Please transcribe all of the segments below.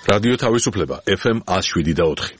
რადიო თავისუფლება FM 107.4.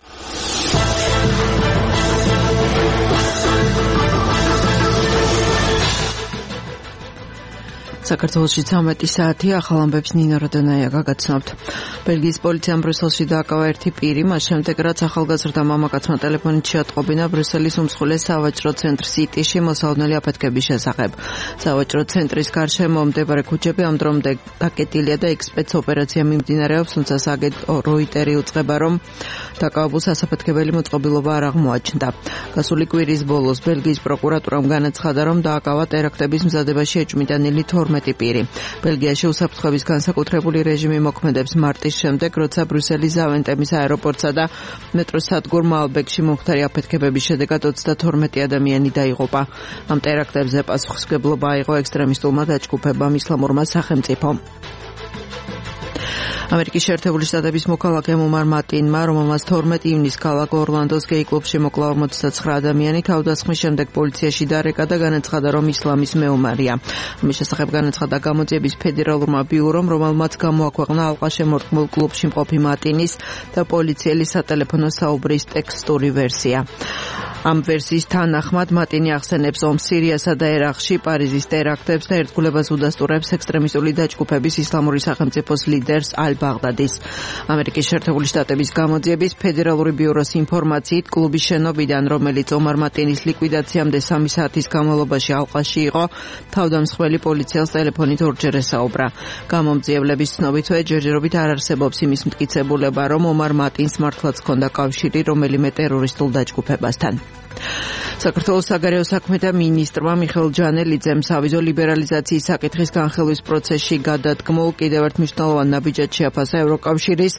საქართველოში 13 საათი ახალ ამბებს ნინო როდონაია გაგაცნობთ. ბელგიის პოლიციამ ბრიუსელში დააკავა ერთი პირი, მას შემდეგ რაც ახალგაზრდა მამაკაცმა ტელეფონით შეატყობინა ბრიუსელის უმსხვილეს სავაჭრო ცენტრ სიტიში მოსალოდნელი აფეთქების შესახებ. სავაჭრო ცენტრის გარშემო მდებარე ქუჩები ამ დრომდე დაკეტილია და ექსპეცოპერაცია მიმდინარეობს, თუმცა აგენტ როიტერი უწყება, რომ დაკავებულს ასაფეთქებელი მოწყობილობა არ აღმოაჩნდა. გასული კვირის ბოლოს ბელგიის პროკურატურამ განაცხადა, რომ დააკავა ტერაქტების მზადებაში ეჭვმიტანილი 12 პირი. ბელგიაში უსაფრთხოების განსაკუთრებული რეჟიმი მოქმედებს მარტის შემდეგ, როცა ბრიუსელის ზავენტემის აეროპორტსა და მეტროს სადგურ მალბეკში მომხდარი აფეთქებების შედეგად 32 ადამიანი დაიღუპა. ამ ტერაქტებზე პასუხისმგებლობა აიღო ექსტრემისტულმა დაჯგუფებამ ისლამურმა სახელმწიფომ. ამერიკის შეერთებული შტატების მოქალაქე მომარ მატინმა, რომელმაც 12 ივნისს ქალაქ ორლანდოს გეი კლუბში მოკლა 59 ადამიანი, თავდასხმის შემდეგ პოლიციაში დარეკა და განაცხადა, რომ ისლამის მეომარია. ამის შესახებ განაცხადა გამოძიების ფედერალურმა ბიურომ, რომელმაც გამოაქვეყნა ალყაშემორტყმულ კლუბში მყოფი მატინის და პოლიციელის სატელეფონო საუბრის ტექსტური ვერსია. ამ ვერსიის თანახმად მატინი ახსენებს ომს სირიასა და ერაყში, პარიზის ტერაქტებს და ერთგულებას უდასტურებს ექსტრემისტული დაჯგუფების ისლამური სახელმწიფოს ლიდერს ბაღდადის. ამერიკის შეერთებული შტატების გამოძიების ფედერალური ბიუროს ინფორმაციით, კლუბის შენობიდან, რომელიც ომარ მატინის ლიკვიდაციამდე 3 საათის განმავლობაში ალყაში იყო, თავდამსხმელი პოლიციელს ტელეფონით ორჯერ ესაუბრა. გამომძიებლების ცნობითვე ჯერჯერობით არ არსებობს იმის მტკიცებულება, რომ ომარ მატინს მართლაც ჰქონდა კავშირი რომელიმე ტერორისტულ დაჯგუფებასთან. საქართველოს საგარეო საქმეთა მინისტრმა მიხეილ ჯანელიძემ სავიზო ლიბერალიზაციის საკითხის განხილვის პროცესში გადადგმულ კიდევ ერთ მნიშვნელოვან ნაბიჯად შეაფასა ევროკავშირის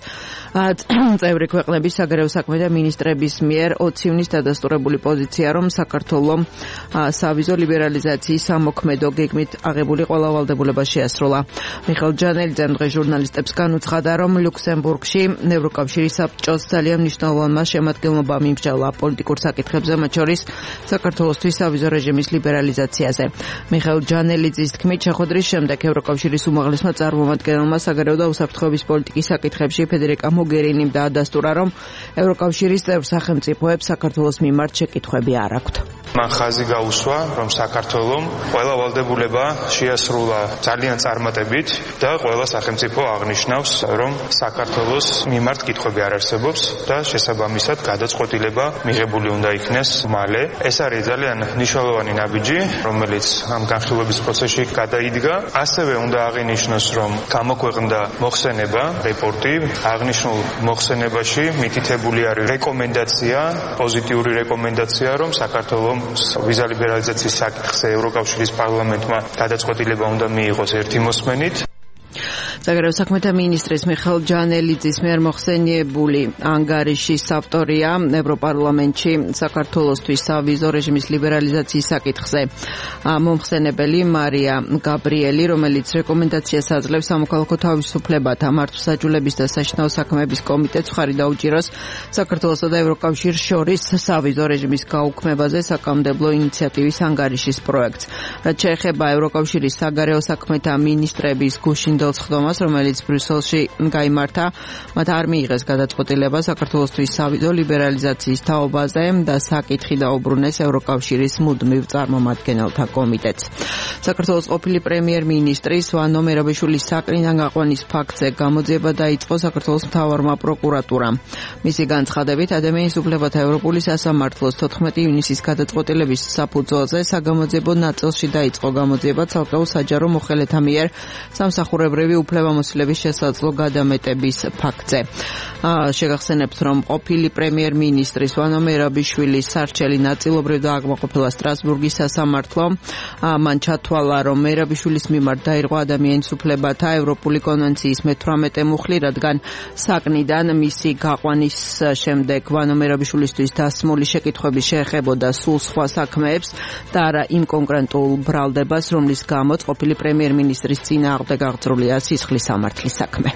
წევრი ქვეყნების საგარეო საქმეთა მინისტრების მიერ 20 ივნისს დადასტურებული პოზიცია, რომ საქართველოს სავიზო ლიბერალიზაციის სამოქმედო გეგმით აღებული ყველა ვალდებულება შეასრულა. მიხეილ ჯანელიძემ დღეს ჟურნალისტებს განუცხადა, რომ ლუქსემბურგში ევროკავშირის საბჭოს ძალიან მნიშვნელოვანმა შემადგენლობამ იმსჯავრა პოლიტიკურ საკითხებზე, მათ შორის საქართველოსთვის სავიზო რეჟიმის ლიბერალიზაციაზე. მიხეილ ჯანელიძის თქმით, შეხვედრის შემდეგ ევროკავშირის უმაღლესმა წარმომადგენელმა საგარეო და უსაფრთხოების პოლიტიკის საკითხებში ფედერიკა მოგერინიმ დაადასტურა, რომ ევროკავშირის წევრ სახელმწიფოებს საქართველოს მიმართ შეკითხვები არ აქვთ. მან ხაზი გაუსვა, რომ საქართველომ ყველა ვალდებულება შეასრულა ძალიან წარმატებით და ყველა სახელმწიფო აღნიშნავს, რომ საქართველოს მიმართ კითხვები არ არსებობს და შესაბამისად გადაწყვეტილება მიღებული უნდა იქნეს მალე. ეს არის ძალიან მნიშვნელოვანი ნაბიჯი, რომელიც ამ განხილვების პროცესში გადაიდგა. ასევე უნდა აღინიშნოს, რომ გამოქვეყნდა მოხსენება, რეპორტი. აღნიშნულ მოხსენებაში მითითებული არის რეკომენდაცია, პოზიტიური რეკომენდაცია, რომ საქართველოს ვიზა ლიბერალიზაციის საკითხზე ევროკავშირის პარლამენტმა გადაწყვეტილება უნდა მიიღოს ერთი მოსმენით. საგარეო საქმეთა მინისტრის მიხეილ ჯანელიძის მიერ მოხსენიებული ანგარიშის ავტორია ევროპარლამენტში საქართველოსთვის სავიზო რეჟიმის ლიბერალიზაციის საკითხზე მომხსენებელი მარია გაბრიელი, რომელიც რეკომენდაციას აძლევს სამოქალაქო თავისუფლებათა, მართლმსაჯულების და საშინაო საქმეების კომიტეტს მხარი დაუჭიროს საქართველოსა და ევროკავშირს შორის სავიზო რეჟიმის გაუქმებაზე საკანონმდებლო ინიციატივის ანგარიშის პროექტს. რაც შეეხება ევროკავშირის საგარეო საქმეთა მინისტრების გუშინ ხდომას, რომელიც ბრიუსელში გაიმართა, მათ არ მიიღეს გადაწყვეტილება საქართველოსთვის სავიზო ლიბერალიზაციის თაობაზე და საკითხი დაუბრუნეს ევროკავშირის მუდმივ წარმომადგენელთა კომიტეტს. საქართველოს ყოფილი პრემიერ-მინისტრის ვანო მერაბიშვილის საკრინდან გაყვანის ფაქტზე გამოძიება დაიწყო საქართველოს მთავარმა პროკურატურამ. მისი განცხადებით, ადამიანის უფლებათა ევროპული სასამართლოს 14 ივნისის გადაწყვეტილების საფუძველზე საგამოძიებო ნაწილში დაიწყო გამოძიება ცალკეულ საჯარო მოხელეთა მიერ სამსახურებრივი უფლებამოსილების შესაძლო გადამეტების ფაქტზე. შეგახსენებთ, რომ ყოფილი პრემიერ-მინისტრის ვანო მერაბიშვილის სარჩელი ნაწილობრივ დააკმაყოფილა სტრასბურგის სასამართლო. მან ჩათვალა, რომ მერაბიშვილის მიმართ დაირღვა ადამიანის უფლებათა ევროპული კონვენციის მე-18 მუხლი, რადგან საკნიდან მისი გაყვანის შემდეგ ვანო მერაბიშვილისთვის დასმული შეკითხვები შეეხებოდა სულ სხვა საქმეებს და არა იმ კონკრეტულ ბრალდებას, რომლის გამოც ყოფილი პრემიერ-მინისტრის წინააღმდეგ აღძრულია სისხლის სამართლის საქმე.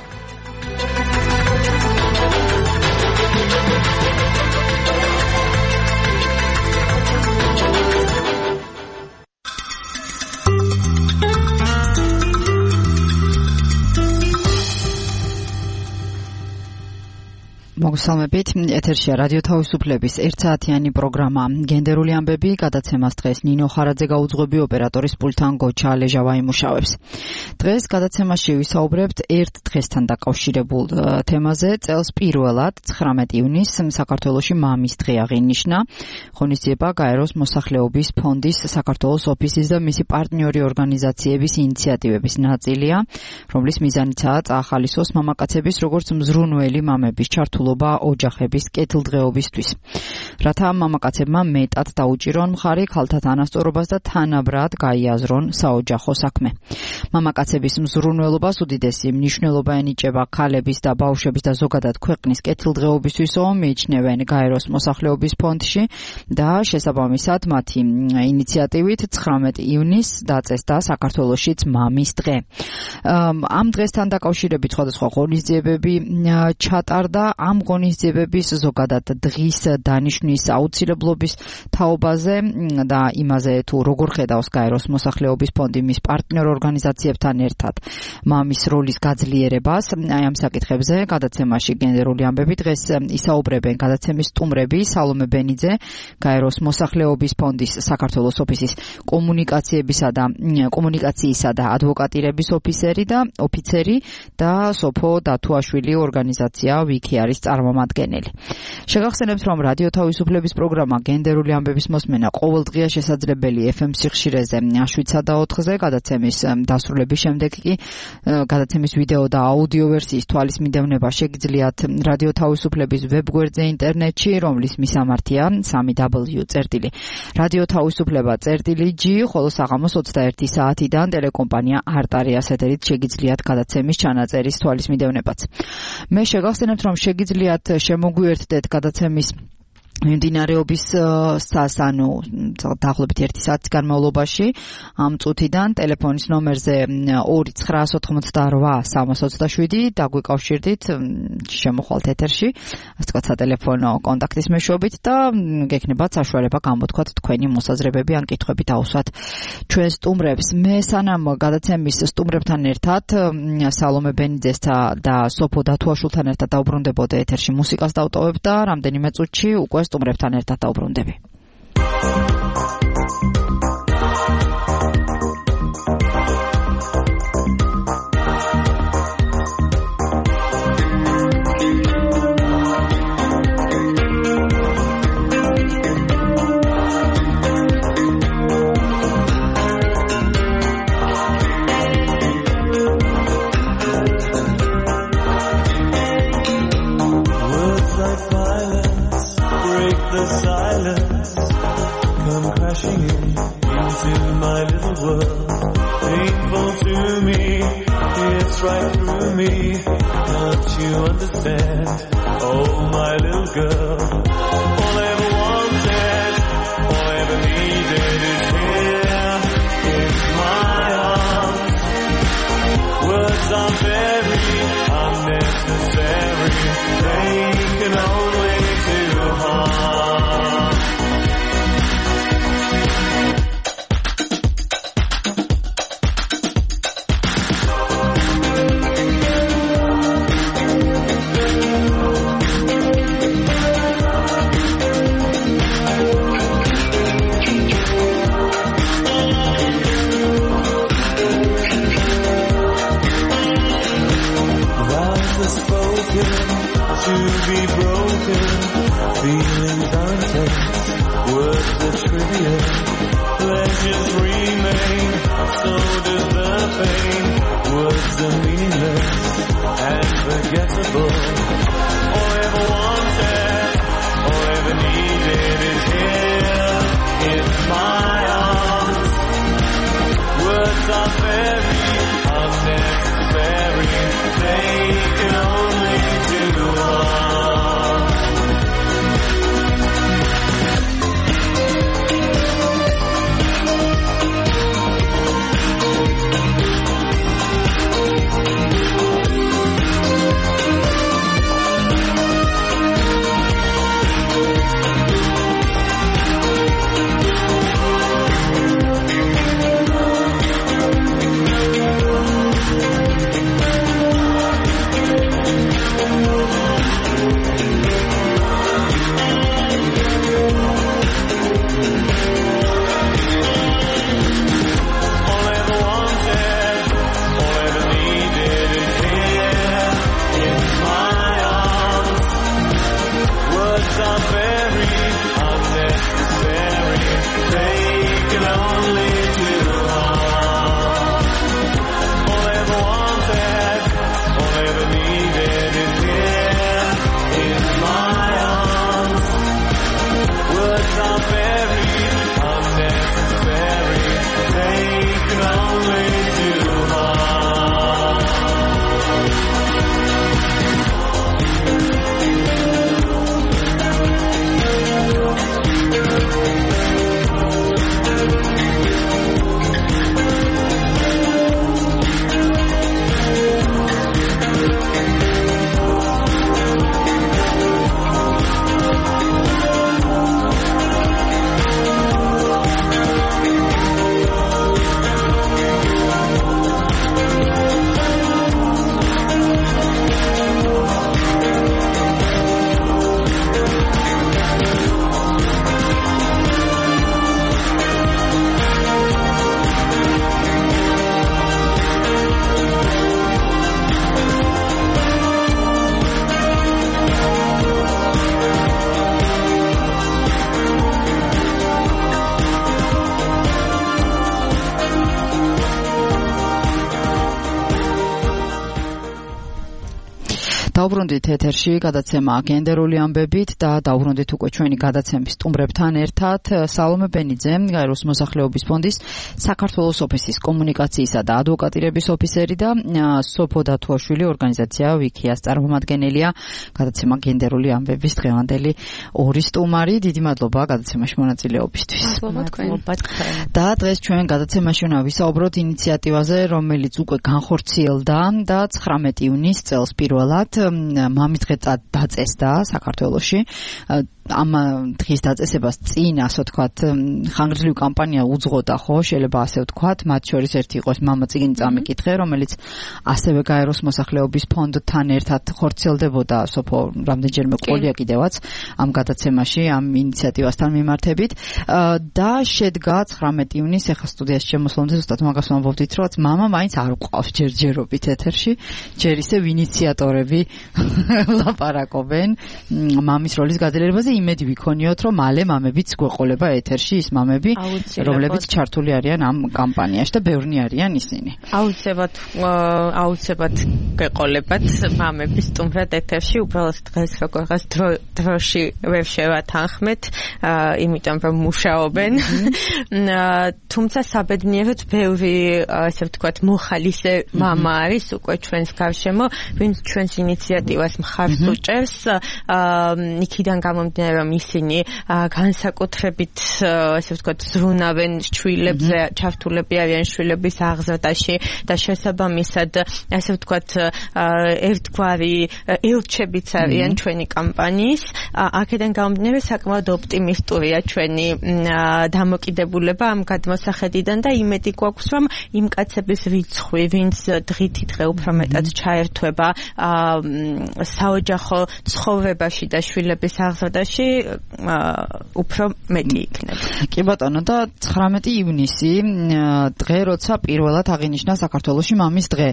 მოგესალმებით. ეთერშია რადიო თავისუფლების ერთსაათიანი პროგრამა გენდერული ამბები. გადაცემას დღეს ნინო ხარაძე გაუძღვები, ოპერატორის პულტთან გოჩა ლეჟავა იმუშავებს. დღეს გადაცემაში ვისაუბრებთ ერთ დღესთან დაკავშირებულ თემაზე. წელს პირველად 19 ივნისს საქართველოში მამის დღე აღინიშნა. ღონისძიება გაეროს მოსახლეობის ფონდის, საქართველოს ოფისის და მისი პარტნიორი ორგანიზაციების ინიციატივების ნაწილია, რომლის მიზანიცაა წაახალისოს მამაკაცების როგორც მზრუნველი მამების ჩართულობა ოჯახების კეთილდღეობისთვის. რათა მამაკაცებმა მეტად დაუჭირონ მხარი ქალთა თანასწორობას და თანაბრად გაიაზრონ საოჯახო საქმე. მამაკაცების მზრუნველობას უდიდესი მნიშვნელობა ენიჭება ქალების და ბავშვების და ზოგადად ქვეყნის კეთილდღეობისთვისო მიიჩნევენ გაეროს მოსახლეობის ფონდში და შესაბამისად მათი ინიციატივით 19 ივნისს დაწესდა საქართველოშიც მამის დღე. ამ დღესთან დაკავშირებით სხვადასხვა ღონისძიებები ჩატარდა. ამ ღონისძიებების ზოგადად დღის დანიშვნის აუცილებლობის თაობაზე და იმაზე თუ როგორ ხედავს გაეროს მოსახლეობის ფონდი მის პარტნიორ ორგანიზაციებთან ერთად მამის როლის გაძლიერებას. აი ამ საკითხებზე გადაცემაში გენდერული ამბები დღეს ისაუბრებენ გადაცემის სტუმრები სალომე ბენიძე, გაეროს მოსახლეობის ფონდის საქართველოს ოფისის კომუნიკაციისა და ადვოკატირების ოფიცერი და სოფო დათუაშვილი ორგანიზაცია ვიკი არის წარმომადგენელი. შეგახსენებთ, რომ რადიო თავისუფლების პროგრამა გენდერული ამბების მოსმენა ყოველდღია შესაძლებელი FM სიხშირეზე 7-4-ზე, გადაცემის დასრულების შემდეგ კი გადაცემის ვიდეო და აუდიო ვერსიის თვალის მიდევნება შეგიძლიათ რადიო თავისუფლების ვებგვერდზე ინტერნეტში, რომლის მისამართია www.radiotavisufleba.g, ხოლო საღამოს 21 საათიდან ტელეკომპანია არტარიას ეთერით შეგიძლიათ გადაცემის ჩანაწერის თვალის მიდევნებაც. მე შეგახსენებთ, რომ შეგიძლიათ შემოგვიერთდეთ გადაცემის მიმდინარეობის ანუ დაახლოებით 1 საათის განმავლობაში ამ წუთიდან ტელეფონის ნომერზე 2988-327 დაგვიკავშირდით, შემოხვალთ ეთერში, ასე ვთქვათ, სატელეფონო კონტაქტის მეშვეობით და გექნებათ საშუალება გამოთქვათ თქვენი მოსაზრებები ან კითხვები დაუსვათ ჩვენ სტუმრებს. მე სანამ გადაცემის სტუმრებთან ერთად სალომე ბენიძესთან და სოფო დათუაშვილთან ერთად დაუბრუნდებოდი ეთერში მუსიკას დავტოვებ და რამდენიმე წუთში უკვე სტუმრებთან ერთად დაუბრუნდები. The silence come crashing into my little world. Painful to me, it's right through me. Don't you understand? Oh, my little girl. All I ever wanted, all I ever needed is here in my arms. Words are very unnecessary. They can only do harm. To be broken, feelings are intense, words are trivial, pleasures remain, so does the pain, words are meaningless and forgettable. All I ever wanted, all I ever needed is here in my arms. Words are very unnecessary, they can only do harm. დავბრუნდით ეთერში გადაცემა გენდერული ამბებით და დავბრუნდით უკვე ჩვენი გადაცემის სტუმრებთან ერთად სალომე ბენიძე, გაეროს მოსახლეობის ფონდის საქართველოს ოფისის კომუნიკაციისა და ადვოკატირების ოფისერი და სოფო დათუაშვილი ორგანიზაცია ვიქიას წარმომადგენელია. გადაცემა გენდერული ამბების დღევანდელი ორი სტუმარი. დიდი მადლობა გადაცემაში მონაწილეობისთვის. და დღეს ჩვენ გადაცემაში უნდა ვისაუბროთ ინიციატივაზე, რომელიც უკვე განხორციელდა და 19 ივნისს წელს პირველად მამისდღე დაწესდა საქართველოში. ამ დღის დაწესებას წინ, ასე ვთქვათ, ხანგრძლივი კამპანია უძღოდა, ხო, შეიძლება ასე ვთქვათ, მათ შორის ერთი იყოს მამა წიგნი წამიკითხე, რომელიც ასევე გაეროს მოსახლეობის ფონდთან ერთად ხორციელდებოდა სოფო რამდენჯერმე ყოლია კიდევაც ამ გადაცემაში, ამ ინიციატივასთან მიმართებით და შედგა 19 ივნისს ახლა სტუდიაში შემოსვლამდე ზუსტად მაგას ვამბობდით, რომ მამა მაინც არ ყავს ჯერჯერობით ეთერში, ჯერ ისევ ინიციატორები ლაპარაკობენ მამის როლის გადალერებაზე. იმედი ვიქონიოთ, რომ მალე მამებიც გვეყოლება ეთერში, ის მამები, რომლებიც ჩართული არიან ამ კამპანიაში და ბევრნი არიან ისინი. აუცილებლად გეყოლებათ მამები სტუმრად ეთერში, უბრალოდ დღეს როგორღაც დროში ვერ შევათანხმეთ, იმიტომ რომ მუშაობენ. თუმცა საბედნიეროდ ბევრი, ასე ვთქვათ, მოხალისე მამა არის უკვე ჩვენს გარშემო, ვინც ჩვენს ინიციატივას მხარს უჭერს, იქიდან გამომდინარე რომ ისინი განსაკუთრებით ასე ვთქვათ ზრუნავენ შვილებზე, ჩართულები არიან შვილების აღზრდაში და შესაბამისად ასე ვთქვათ ერთგვარი ელჩებიც არიან ჩვენი კამპანიის. აქედან გამომდინარე საკმაოდ ოპტიმისტურია ჩვენი დამოკიდებულება ამ გადმოსახედიდან და იმედი გვაქვს რომ იმ კაცების რიცხვი, ვინც დღითიდღე უფრო მეტად ჩაერთვება საოჯახო ცხოვრებაში და შვილების აღზრდაში უფრო მეტი იქნება. კი ბატონო, და 19 ივნისი დღე, როცა პირველად აღინიშნა საქართველოში მამის დღე.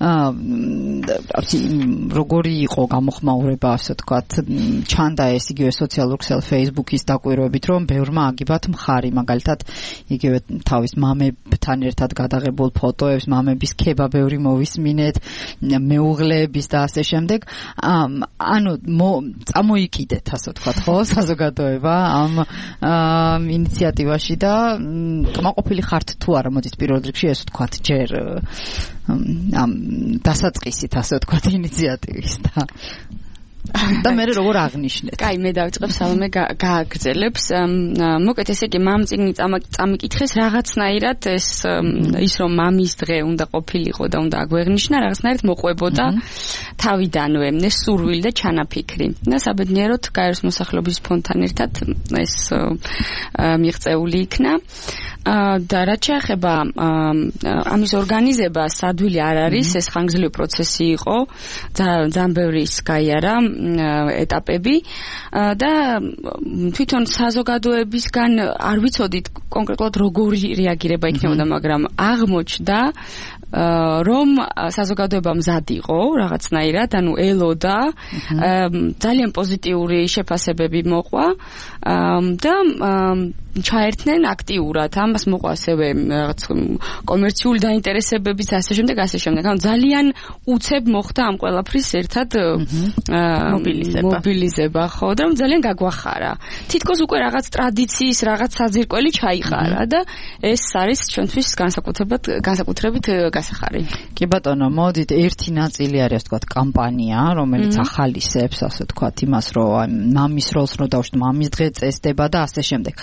როგორი იყო გამოხმაურება, ასე ვთქვათ, ჩანდა ეს იგივე სოციალურ ქსელ Facebook-ის დაკვირვებით, რომ ბევრმა აგიბათ მხარი, მაგალითად, იგივე თავის მამებთან ერთად გადაღებულ ფოტოებს, მამების ქება ბევრი მოვისმინეთ, მეუღლეების და ასე შემდეგ. ანუ წამოიკიდეთ, ასე ვთქვათ, ხო, საზოგადოება ამ ინიციატივაში და კმაყოფილი ხართ თუ არა, მოდით პირველ რიგში ეს ვთქვათ, ჯერ ამ დასაწყისით, ასე ვთქვათ, ინიციატივის და მე როგორ აღნიშნეთ? კაი, მე დავიწყებ სალომე გააგრძელებს. მოკეთ ესე იგი მამ წიგნი წამიკითხეს რაღაცნაირად ის რომ მამის დღე უნდა ყოფილიყო და უნდა აგვეღნიშნა, რაღაცნაირად მოყვებოდა თავიდანვე ეს სურვილი და ჩანაფიქრი. და საბედნიეროდ გაეროს მოსახლეობის ფონდთან ერთად ეს მიღწეული იქნა. და რაც შეეხება ამის ორგანიზებას, ადვილი არ არის, ეს ხანგრძლივი პროცესი იყო, ძალიან ბევრი გაიარა ეტაპები და თვითონ საზოგადოებისგან არ ვიცოდით კონკრეტულად როგორი რეაგირება იქნებოდა, მაგრამ აღმოჩნდა რომ საზოგადოება მზად იყო რაღაცნაირად, ანუ ელოდა, ძალიან პოზიტიური შეფასებები მოყვა და ჩაერთნენ აქტიურად. ამას მოყვა ასევე რაღაც კომერციული დაინტერესებებიც ასე შემდეგ. ანუ ძალიან უცებ მოხდა ამ ყველაფრის ერთად მობილიზება, ხო, და ძალიან გაგვახარა. თითქოს უკვე რაღაც ტრადიციის, რაღაც საძირკველი ჩაიყარა და ეს არის ჩვენთვის განსაკუთრებით გასახარი. კი ბატონო, მოდით ერთი ნაწილი არის, ვთქვათ, კამპანია, რომელიც ახალისებს, ასე ვთქვათ, იმას, რომ მამის როლს რო დავშვით, მამის დღე წესდება და ასე შემდეგ.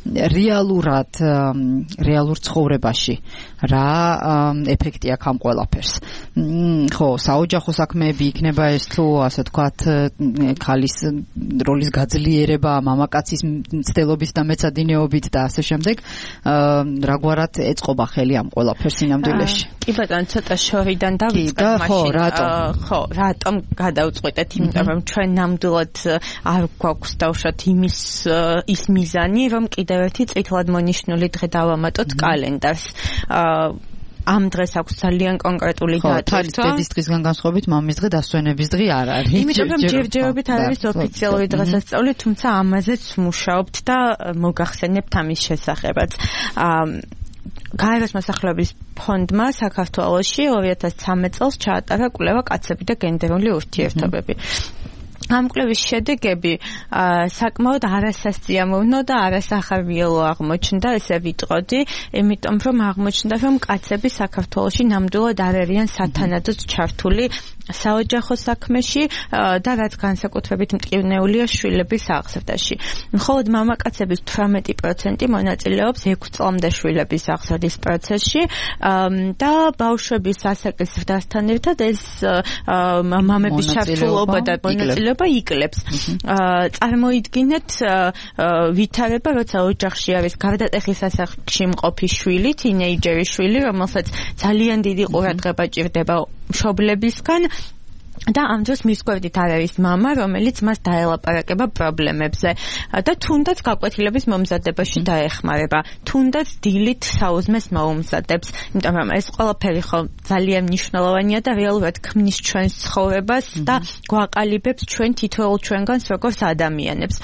რეალურ ცხოვრებაში რა ეფექტი აქვს ამ ყველაფერს? ხო, საოჯახო საქმეები იქნება ეს თუ ასე ვთქვათ, ქალის როლის გაძლიერება, მამაკაცის მცდელობის და მეცადინეობით და ასე შემდეგ, რაგვარად ეწყობა ხელი ამ ყველაფერს სინამდვილეში? კი ბატონო, ცოტა შორიდან დავიწყებ მაშინ. რატომ გადავწყვეტეთ? იმიტომ რომ ჩვენ ნამდვილად არ გვაქვს დავუშვათ ის მიზანი, რომ კიდევ ერთი წითლად მონიშნული დღე დავამატოთ კალენდარს. ამ დღეს აქვს ძალიან კონკრეტული დატვირთვა. დედის დღისგან განსხვავებით მამის დღე დასვენების დღე არ არის. იმიტომ რომ ჯერჯერობით არ არის ოფიციალური დღესასწაული, თუმცა ამაზეც მუშაობთ და მოგახსენებთ ამის შესახებაც. გაეროს მოსახლეობის ფონდმა საქართველოში 2013 წელს ჩაატარა კვლევა კაცები და გენდერული ურთიერთობები. ამ კვლევის შედეგები საკმაოდ არასასიამოვნო და არასახარბიელო აღმოჩნდა, ესე ვიტყოდი, იმიტომ რომ აღმოჩნდა, რომ კაცები საქართველოში ნამდვილად არ არიან სათანადოდ ჩართული საოჯახო საქმეში და რაც განსაკუთრებით მტკივნეულია შვილების აღზრდაში. მხოლოდ მამაკაცების 18% მონაწილეობს 6 წლამდე შვილების აღზრდის პროცესში და ბავშვების ასაკის ზრდასთან ერთად ეს მამების ჩართულობა და მონაწილეობა იკლებს. წარმოიდგინეთ ვითარება, როცა ოჯახში არის გარდატეხის ასაკში მყოფი შვილი, თინეიჯერის შვილი, რომელსაც ძალიან დიდი ყურადღება ჭირდება მშობლებისგან და ამ დროს მის გვერდით არ არის მამა, რომელიც მას დაელაპარაკება პრობლემებზე და თუნდაც გაკვეთილების მომზადებაში დაეხმარება, თუნდაც დილით საუზმეს მოუმზადებს, იმიტომ რომ ეს ყველაფერი ხო ძალიან მნიშვნელოვანია და რეალურად ქმნის ჩვენს ცხოვრებას და გვაყალიბებს ჩვენ თითოეულ ჩვენგანს როგორც ადამიანებს.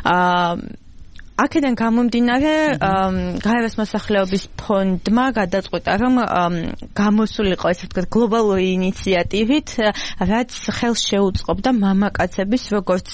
აქედან გამომდინარე, გაეროს მოსახლეობის ფონდმა გადაწყვიტა, რომ გამოსულიყო ესე ვთქვათ გლობალური ინიციატივით, რაც ხელს შეუწყობდა მამაკაცების როგორც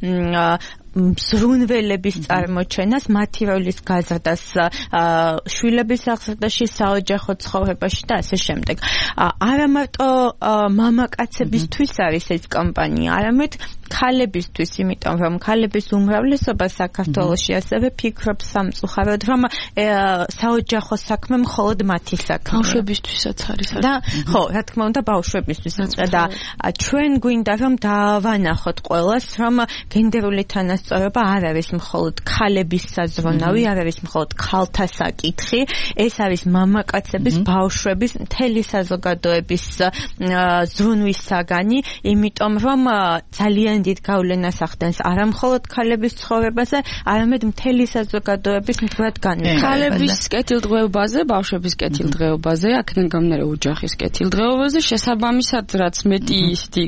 ზრუნველების წარმოჩენას, მათი როლის გაზრდას შვილების აღზრდაში, საოჯახო ცხოვრებაში და ასე შემდეგ. არა მარტო მამაკაცებისთვის არის ეს კამპანია, არამედ ქალებისთვის, იმიტომ რომ ქალების უმრავლესობა საქართველოში ასევე ფიქრობს სამწუხაროდ, რომ საოჯახო საქმე მხოლოდ მათი საქმეა. ბავშვებისთვისაც არის. და ხო, რა თქმა უნდა, ბავშვებისთვისაც და ჩვენ გვინდა რომ დავანახოთ ყველას, რომ გენდერული თანასწორობა არ არის მხოლოდ ქალების საზრუნავი, არ არის მხოლოდ ქალთა საკითხი, ეს არის მამაკაცების, ბავშვების, მთელი საზოგადოების ზრუნვის საგანი, იმიტომ რომ ძალიან დიდ გავლენას ახდენს არა მხოლოდ ქალების ცხოვრებაზე, არამედ მთელი საზოგადოების მდგრად განვითარებაზე. ქალების კეთილდღეობაზე, ბავშვების კეთილდღეობაზე, აქედან გამომდინარე ოჯახის კეთილდღეობაზე, შესაბამისად, რაც მეტი ისეთი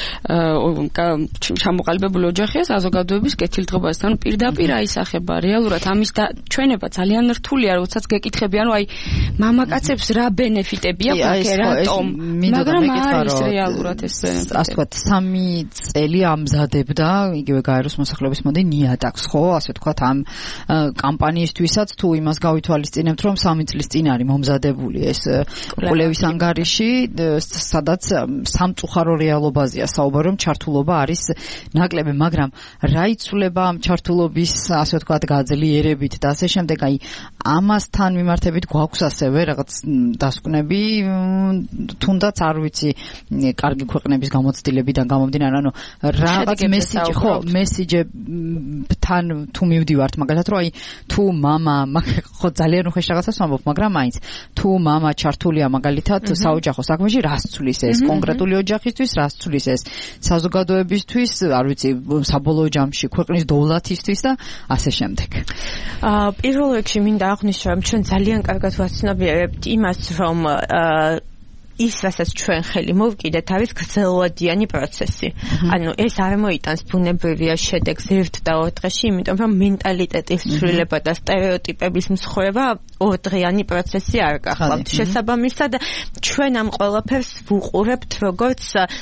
ჩამოყალიბებული ოჯახია, საზოგადოების კეთილდღეობასთან პირდაპირ აისახება. რეალურად ამის ჩვენება ძალიან რთულია, როდესაც გეკითხები, ანუ აი მამაკაცებს რა ბენეფიტები აქვს, რატომ? მაგრამ არის რეალურად ეს ბენეფიტები. ასე ვთქვათ, 3 წელი ამზადებდა იგივე გაეროს მოსახლეობის ფონდი ნიადაგს, ხო, ასე ვთქვათ, ამ კამპანიისთვისაც თუ იმას გავითვალისწინებთ, რომ 3 წლის წინ არის მომზადებული ეს კვლევის ანგარიში, სადაც სამწუხარო რეალობაზეა საუბარი, რომ ჩართულობა არის ნაკლები, მაგრამ რა იცვლება ამ ჩართულობის, ასე ვთქვათ, გაძლიერებით და ასე შემდეგ, აი ამასთან მიმართებით გვაქვს ასევე რაღაც დასკვნები, თუნდაც არ ვიცი, კარგი ქვეყნების გამოცდილებიდან გამომდინარე, ანუ რაღაც მესიჯი, ხო, მესიჯებთან თუ მივდივართ, მაგალითად, რომ აი თუ მამა, ხო ძალიან უხეშ რაღაცას ვამბობ, მაგრამ მაინც თუ მამა ჩართულია მაგალითად საოჯახო საქმეში, რას ცვლის ეს კონკრეტული ოჯახისთვის, რას ცვლის ეს საზოგადოებისთვის, არ ვიცი, საბოლოო ჯამში ქვეყნის დოვლათისთვის და ასე შემდეგ. პირველ რიგში მინდა აღვნიშნო, რომ ჩვენ ძალიან კარგად ვაცნობიერებთ იმას, რომ ის, რასაც ჩვენ ხელი მოვკიდეთ, არის გრძელვადიანი პროცესი. ანუ ეს არ მოიტანს ბუნებრივია შედეგს ერთ და ორ დღეში, იმიტომ რომ მენტალიტეტის ცვლილება და სტერეოტიპების მსხვერპლობა ორდღიანი პროცესი არ გახლავთ. შესაბამისად, ჩვენ ამ ყველაფერს ვუყურებთ როგორც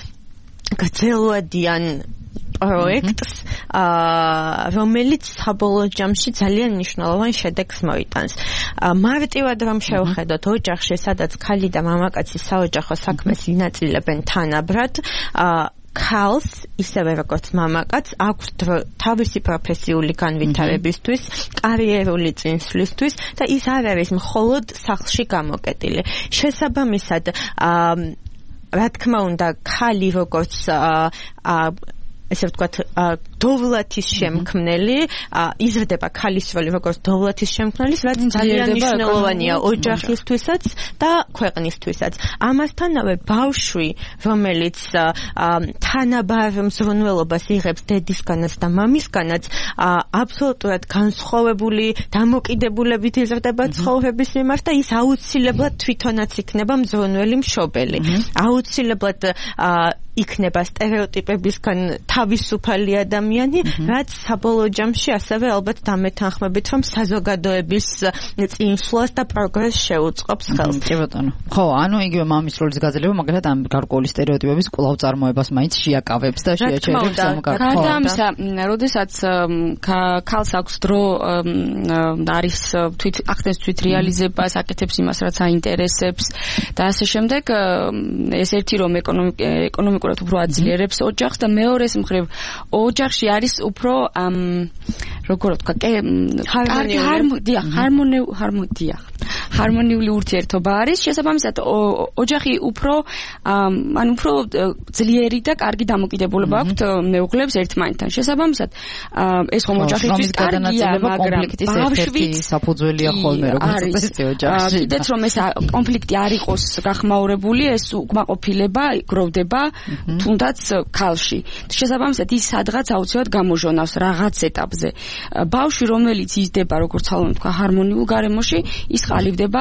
გრძელვადიან პროექტს, რომელიც საბოლოო ჯამში ძალიან მნიშვნელოვან შედეგს მოიტანს. მარტივად რომ შევხედოთ ოჯახში, სადაც ქალი და მამაკაცი საოჯახო საქმეს ინაწილებენ თანაბრად, ქალს, ისევე როგორც მამაკაცს, აქვს თავისი პროფესიული განვითარებისთვის, კარიერული წინსვლისთვის და ის არ არის მხოლოდ სახლში გამოკეტილი. შესაბამისად, რა თქმა უნდა, ქალი როგორც ესე ვთქვათ, დოვლათის შემქმნელი, იზრდება ქალის როლი როგორც დოვლათის შემქმნელის, რაც ძალიან მნიშვნელოვანია ოჯახისთვისაც და ქვეყნისთვისაც. ამასთანავე ბავშვი, რომელიც თანაბარ მზრუნველობას იღებს დედისგანაც და მამისგანაც, აბსოლუტურად განსხვავებული დამოკიდებულებით იზრდება ცხოვრების მიმართ და ის აუცილებლად თვითონაც იქნება მზრუნველი მშობელი. აუცილებლად იქნება სტერეოტიპებისგან თავისუფალი ადამიანი ადამიანი, რაც საბოლოო ჯამში ასევე ალბათ დამეთანხმებით, რომ საზოგადოების წინსვლას და პროგრესს შეუწყობს ხელს. კი ბატონო. ხო, ანუ იგივე მამის როლის გაძლევა, მაგალითად ამ გარკვეული სტერეოტიპების კვლავ წარმოებას მაინც შეაკავებს და შეაჩერებს სამკარგო. გარდა ამისა, როდესაც ქალს აქვს დრო არის ახდენს თვით რეალიზებას, აკეთებს იმას, რაც აინტერესებს და ასე შემდეგ, ეს ერთი რომ ეკონომიკურად უფრო აძლიერებს ოჯახს და მეორეს მხრივ ოჯახში არის უფრო როგორ ვთქვა, ჰარმონიული ურთიერთობა არის, შესაბამისად ოჯახი უფრო ძლიერი და კარგი დამოკიდებულება აქვს მეუღლებს ერთმანეთთან. შესაბამისად ეს ხომ ოჯახისთვის კარგია, მაგრამ ბავშვიც საფუძველია ხოლმე როგორც წესი ოჯახში. კიდეც რომ ეს კონფლიქტი არ იყოს გახმაურებული, ეს უკმაყოფილება გროვდება თუნდაც ქალში. შესაბამისად ის სადღაც აუცილებლად გამოჟონავს რაღაც ეტაპზე. ბავშვი რომელიც იზრდება როგორც ალბათ თქვა ჰარმონიულ გარემოში, ის ყალიბდება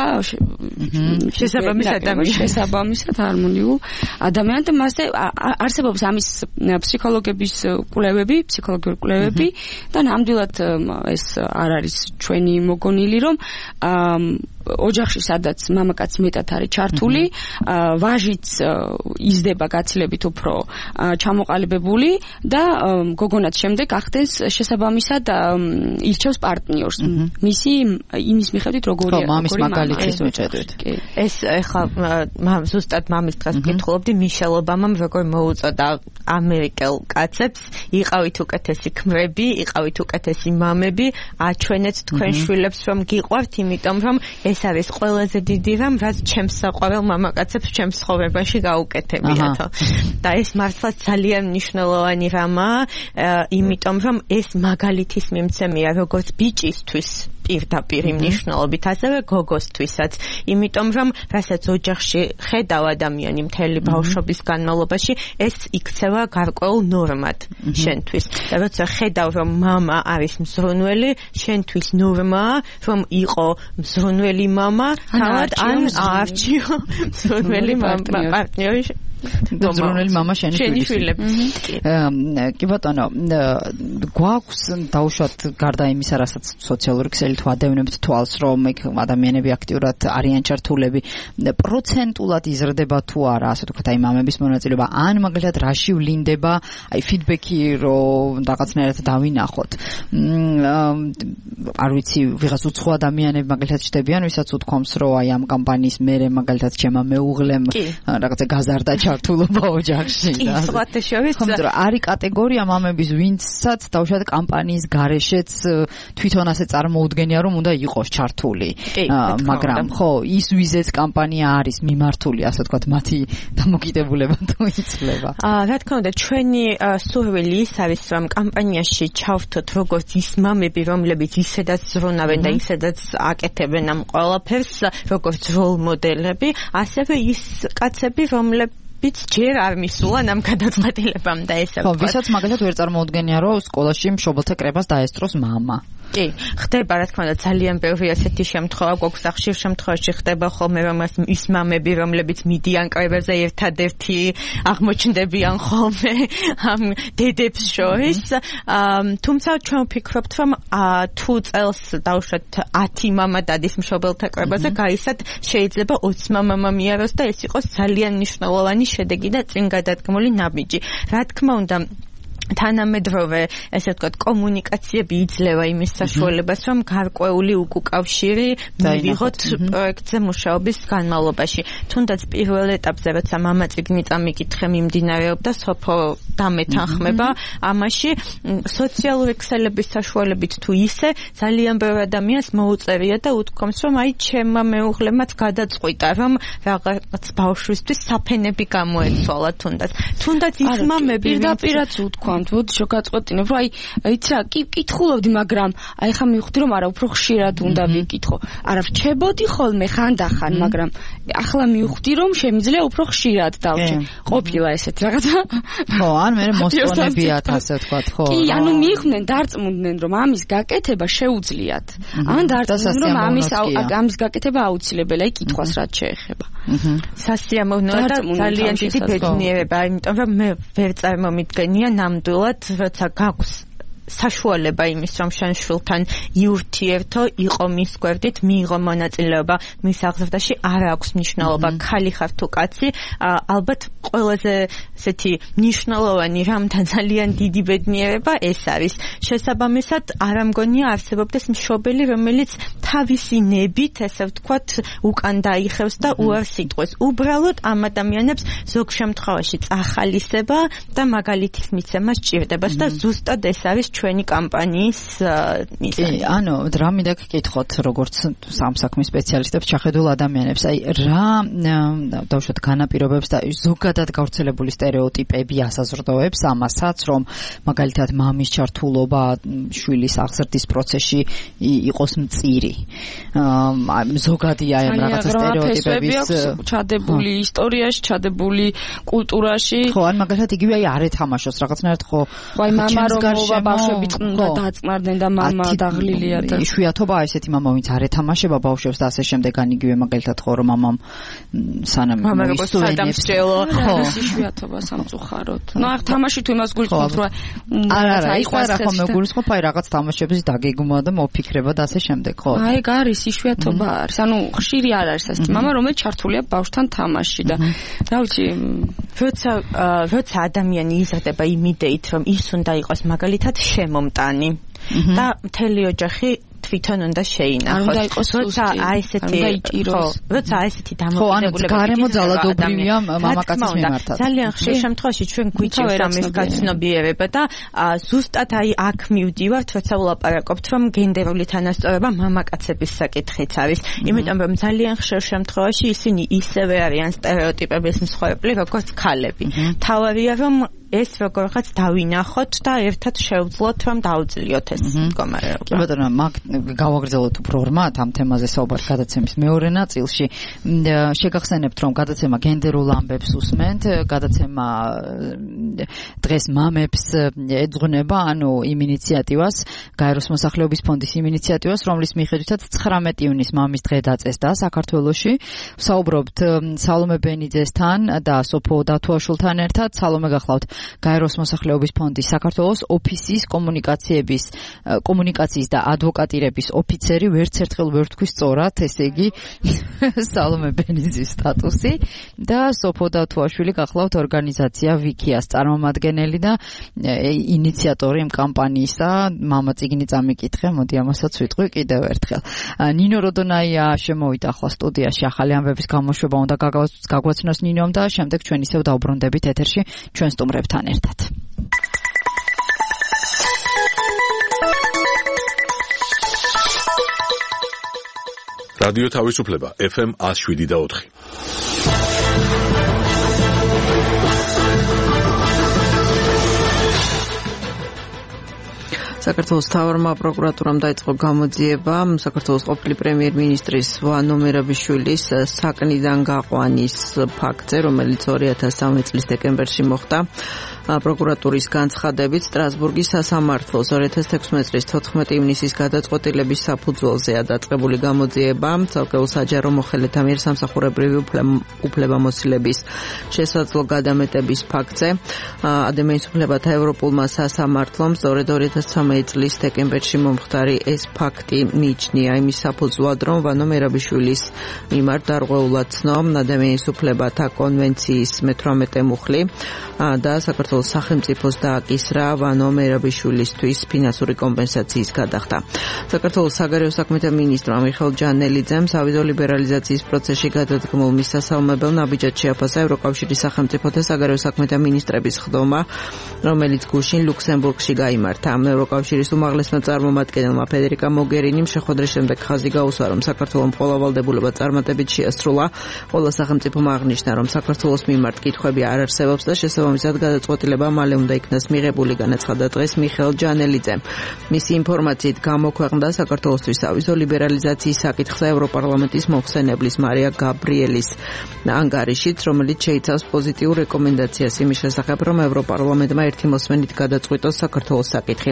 შესაბამისად ჰარმონიულ ადამიანად და მასზე არსებობს ამის ფსიქოლოგების კვლევები და ნამდვილად ეს არ არის ჩვენი მოგონილი რომ ოჯახში სადაც მამაკაცი მეტად არის ჩართული, ვაჟიც იზრდება გაცილებით უფრო ჩამოყალიბებული და გოგონაც შემდეგ ახდენს შესაბამისად ირჩევს პარტნიორს. იმის მიხედვით როგორია მამის მაგალითის უჭედვით. ეს ეხლა ზუსტად მამის დღეს ვკითხულობდი მიშელ ობამამ როგორ მოუწოდა ამერიკელ კაცებს, იყავით უკეთესი ქმრები, იყავით უკეთესი მამები, აჩვენეთ თქვენ შვილებს რომ გიყვართ, იმიტომ რომ ეს არის ყველაზე დიდი რამ, რაც ჩემს საყვარელ მამაკაცებს ჩემს ცხოვრებაში გაუკეთებიათო. და ეს მართლაც ძალიან მნიშვნელოვანი რამაა, იმიტომ რომ ეს მაგალითის მიმცემია როგორც ბიჭისთვის პირდაპირ მნიშვნელობით, ასევე გოგოსთვისაც. იმიტომ რომ რასაც ოჯახში ხედავ ადამიანი მთელი ბავშვობის განმავლობაში, ეს იქცევა გარკვეულ ნორმად შენთვის. და როცა ხედავ რომ მამა არის მზრუნველი, შენთვის ნორმაა რომ იყო მზრუნველი მამა, თავად ან აარჩიო მზრუნველი პარტნიორი. მზრუნველი მამა შენი შვილები. კი ბატონო, გვაქვს დაუშვათ გარდა იმისა, რასაც სოციალური ქსელით ვადევნებთ თვალს, რომ ადამიანები აქტიურად არიან ჩართულები, პროცენტულად იზრდება თუ არა, ასე ვთქვათ, აი მამების მონაწილეობა, ან მაგალითად რაში ვლინდება, აი ფიდბექი რომ რაღაცნაირად დავინახოთ. არ ვიცი, ვიღაც უცხო ადამიანები მაგალითად ჩდებიან, ვისაც უთქვამს, რომ აი ამ კამპანიის მერე მაგალითად ჩემმა მეუღლემ რაღაცა გაზარდა ჩართულობა ოჯახში. კი, სხვათა შორის არის კატეგორია მამების, ვინცაც დავუშვათ კამპანიის გარეშეც თვითონ ასე წარმოუდგენია, რომ უნდა იყოს ჩართული. მაგრამ ხო, ის ვიზეც კამპანია არის მიმართული, ასე ვთქვათ, მათი დამოკიდებულება თუ იცვლება. რა თქმა უნდა, ჩვენი სურვილი ის არის, რომ კამპანიაში ჩავთოთ როგორც ის მამები, რომლებიც ისედაც ზრუნავენ და ისედაც აკეთებენ ამ ყველაფერს, როგორც როლ მოდელები, ასევე ის კაცები, რომლებიც ჯერ არ მისულან ამ გადაწყვეტილებამ და ესე ვთქვათ. ხო, ვისაც მაგალითად ვერ წარმოუდგენია, რომ სკოლაში მშობელთა კრებას დაესწროს მამა. კი, ხდება რა თქმა უნდა ძალიან ბევრი ასეთი შემთხვევა, გვაქვს ხშირ შემთხვევაში ხდება ხოლმე რომ ის მამები, რომლებიც მიდიან კრებაზე ერთადერთი აღმოჩნდებიან ხოლმე ამ დედებს შორის. თუმცა ჩვენ ვფიქრობთ, რომ თუ წელს დავუშვათ 10 მამა დადის მშობელთა კრებაზე, გაისად შეიძლება 20 მამა მიაროს და ეს იყოს ძალიან მნიშვნელოვანი შედეგი და წინ გადადგმული ნაბიჯი. რა თქმა უნდა თანამედროვე, ესე ვთქვათ, კომუნიკაციები იძლევა იმის საშუალებას, რომ გარკვეული უკავშირი მივიღოთ პროექტზე მუშაობის განმავლობაში. თუნდაც პირველ ეტაპზე, როცა მამა წიგნი წამიკითხე მიმდინარეობდა, სოფო დამეთანხმება ამაში, სოციალური ქსელების საშუალებით თუ ისე, ძალიან ბევრ ადამიანს მოუწერია და უთქვამს, რომ აი ჩემმა მეუღლემაც გადაწყვიტა, რომ რაღაც ბავშვისთვის საფენები გამოეცვალა თუნდაც ის მამები პირდაპირაც უთქვამს შეგაწყვეტინებ, რომ იცი რა, კითხულობდი, მაგრამ აი ხა მივხვდი, რომ არა, უფრო ხშირად უნდა ვიკითხო. არა, რჩებოდი ხოლმე ხანდახან, მაგრამ ახლა მივხვდი, რომ შემიძლია უფრო ხშირად დავჭერ. ყოფილა ესეთ რაღაცა. ხო, ან მე მოსწონებიათ, ასე ვთქვათ, ხო. კი, ანუ მიხდნენ, დარწმუნდნენ, რომ ამის გაკეთება შეუძლიათ. ან დარწმუნდნენ, რომ ამის გაკეთება აუცილებელია, კითხვას რაც შეეხება. სასიამოვნოა და ძალიან დიდი ბედნიერება, იმიტომ რომ მე ვერ წარმომიდგენია ნამდვილად, როცა გაქვს საშუალება იმის, რომ შენ შვილთან იურთიერთო, იყო მის გვერდით, მიიღო მონაწილეობა მის აღზრდაში, არ აქვს მნიშვნელობა, ქალი ხარ თუ კაცი, ალბათ ყველაზე ესეთი მნიშვნელოვანი რამ და ძალიან დიდი ბედნიერება ეს არის. შესაბამისად, არ ამგონია არსებობდეს მშობელი, რომელიც თავისი ნებით, ესე ვთქვათ, უკან დაიხევს და უარს იტყვის. უბრალოდ ამ ადამიანებს ზოგ შემთხვევაში წახალისება და მაგალითის მიცემა სჭირდება და ზუსტად ეს არის ჩვენი კამპანიის მიზანი. ანუ რა მინდა გკითხოთ, როგორც სამსაქმის სპეციალისტებს, ჩახედულ ადამიანებს, აი რა დავუშვათ განაპირობებს და ზოგადად გავრცელებული სტერეოტიპები ასაზრდოებს ამასაც, რომ მაგალითად მამის ჩართულობა შვილის აღზრდის პროცესში იყოს მწირი. ზოგადია აი რაღაცა სტერეოტიპების ჩადებული ისტორიაში, ჩადებული კულტურაში. ხო, ან მაგალითად იგივე აი არ ეთამაშოს რაღაცნაირად ხო. აი მამა რომ ბავშვები დაწყნარდნენ და მამა დაღლილია და იშვიათობა ესეთი მამა ვინც არ ეთამაშება ბავშვებს და ასე შემდეგ, ან იგივე მაგალითად ხო რომ მამამ სანამ ისწავლებს ხო იშვიათობა სამწუხაროდ. ნუ ახ თამაში თუ იმას გულისხმობთ რომ არა იყო რა ხომ გულისხმობ აი რაღაც თამაშების დაგეგმვა და მოფიქრება და ასე შემდეგ ხო. აი გარის იშვიათობა არის. ანუ ხშირი არ არის ასეთი მამა რომელიც ჩართულია ბავშვთან თამაშში და რა ვიცი როცა ადამიანი იზრდება იმ იდეით რომ ის უნდა იყოს მაგალითად შემომტანი და მთელი ოჯახი თვითონ უნდა შეინახოს. როცა აი ესეთი დამოკიდებულება გარემო ძალადობრივია მამაკაცის მიმართად. ძალიან ხშირ შემთხვევაში ჩვენ გვიჭირს ამის გაცნობიერება და ზუსტად აი აქ მივდივართ, როცა ვლაპარაკობთ, რომ გენდერული თანასწორობა მამაკაცების საკითხიც არის. იმიტომ რომ ძალიან ხშირ შემთხვევაში ისინი ისევე არიან სტერეოტიპების მსხვერპლი, როგორც ქალები. თავარია რომ ეს როგორღაც დავინახოთ და ერთად შევძლოთ რომ დავძლიოთ ეს მდგომარეობა. კი ბატონო, გავაგრძელოთ უფრო რმად ამ თემაზე საუბარი გადაცემის მეორე ნაწილში. შეგახსენებთ რომ გადაცემა გენდერულ ამბებს უსმენთ, გადაცემა დღეს მამებს ეძღვნება, ანუ იმ ინიციატივას, გაეროს მოსახლეობის ფონდის იმ ინიციატივას, რომლის მიხედვითაც 19 ივნის მამის დღე დაწესდა საქართველოში. ვსაუბრობთ სალომე ბენიძესთან და სოფო დათუაშვილთან ერთად. სალომე გახლავთ გაეროს მოსახლეობის ფონდის საქართველოს ოფისის კომუნიკაციის და ადვოკატირების ოფიცერი, ვერც ერთხელ ვერ თქვი სწორად, ესე იგი სალომე ბენიძის სტატუსი და სოფო დათუაშვილი გახლავთ ორგანიზაცია ვიქიას წარმომადგენელი და ინიციატორი იმ კამპანიისა მამა წიგნი წამიკითხე, მოდი ამასაც ვიტყვი კიდევ ერთხელ. ნინო როდონაია შემოვიდა ახლა სტუდიაში ახალი ამბების გამოშვება უნდა გაგვაცნოს ნინომ და შემდეგ ჩვენ ისევ დავბრუნდებით ეთერში ჩვენ სტუმრებთან ერთად. რადიო თავისუფლება FM 107.4. საქართველოს მთავარმა პროკურატურამ დაიწყო გამოძიება საქართველოს ყოფილი პრემიერ-მინისტრის ვანო მერაბიშვილის საკნიდან გაყვანის ფაქტზე, რომელიც 2013 წლის დეკემბერში მოხდა. პროკურატურის განცხადებით სტრასბურგის სასამართლოს 2016 წლის 14 ივნისის გადაწყვეტილების საფუძველზეა დაწყებული გამოძიება ცალკეულ საჯარო მოხელეთა მიერ სამსახურებრივი უფლებამოსილების შესაძლო გადამეტების ფაქტზე. ადამიანის უფლებათა ევროპულმა სასამართლომ სწორედ 2013 წლის დეკემბერში მომხდარი ეს ფაქტი მიიჩნია იმის საფუძვლად, რომ ვანო მერაბიშვილის მიმართ დარღვეულად ცნო ადამიანის უფლებათა კონვენციის მე-18 მუხლი და საქართველოს სახელმწიფოს დააკისრა ვანო მერაბიშვილისთვის ფინანსური კომპენსაციის გადახდა. საქართველოს საგარეო საქმეთა მინისტრმა მიხეილ ჯანელიძემ სავიზო ლიბერალიზაციის პროცესში გადადგმულ მის სასალმებელ ნაბიჯად შეაფასა ევროკავშირის სახელმწიფოთა საგარეო საქმეთა მინისტრების ხდომა, რომელიც გუშინ ლუქსემბურგში გაიმართა. ევროკავშირის უმაღლესმა წარმომადგენელმა ფედერიკა მოგერინიმ შეხვედრის შემდეგ ხაზი გაუსვა, რომ საქართველოს ყველა ვალდებულება წარმატებით შეასრულა. ყველა სახელმწიფომ აღნიშნა, რომ საქართველოს მიმართ კითხვები არ არსებობს და შესაბამისად გადაწყვეტილება მალე უნდა იქნას მიღებული, განაცხადა დღეს მიხეილ ჯანელიძემ. მისი ინფორმაციით გამოქვეყნდა საქართველოსთვის სავიზო ლიბერალიზაციის საკითხზე ევროპარლამენტის მოხსენებლის მარია გაბრიელის ანგარიშიც, რომელიც შეიცავს პოზიტიურ რეკომენდაციას იმის შესახებ, რომ ევროპარლამენტმა ერთი მოსმენით გადაწყვიტოს საქართველოს საკითხი.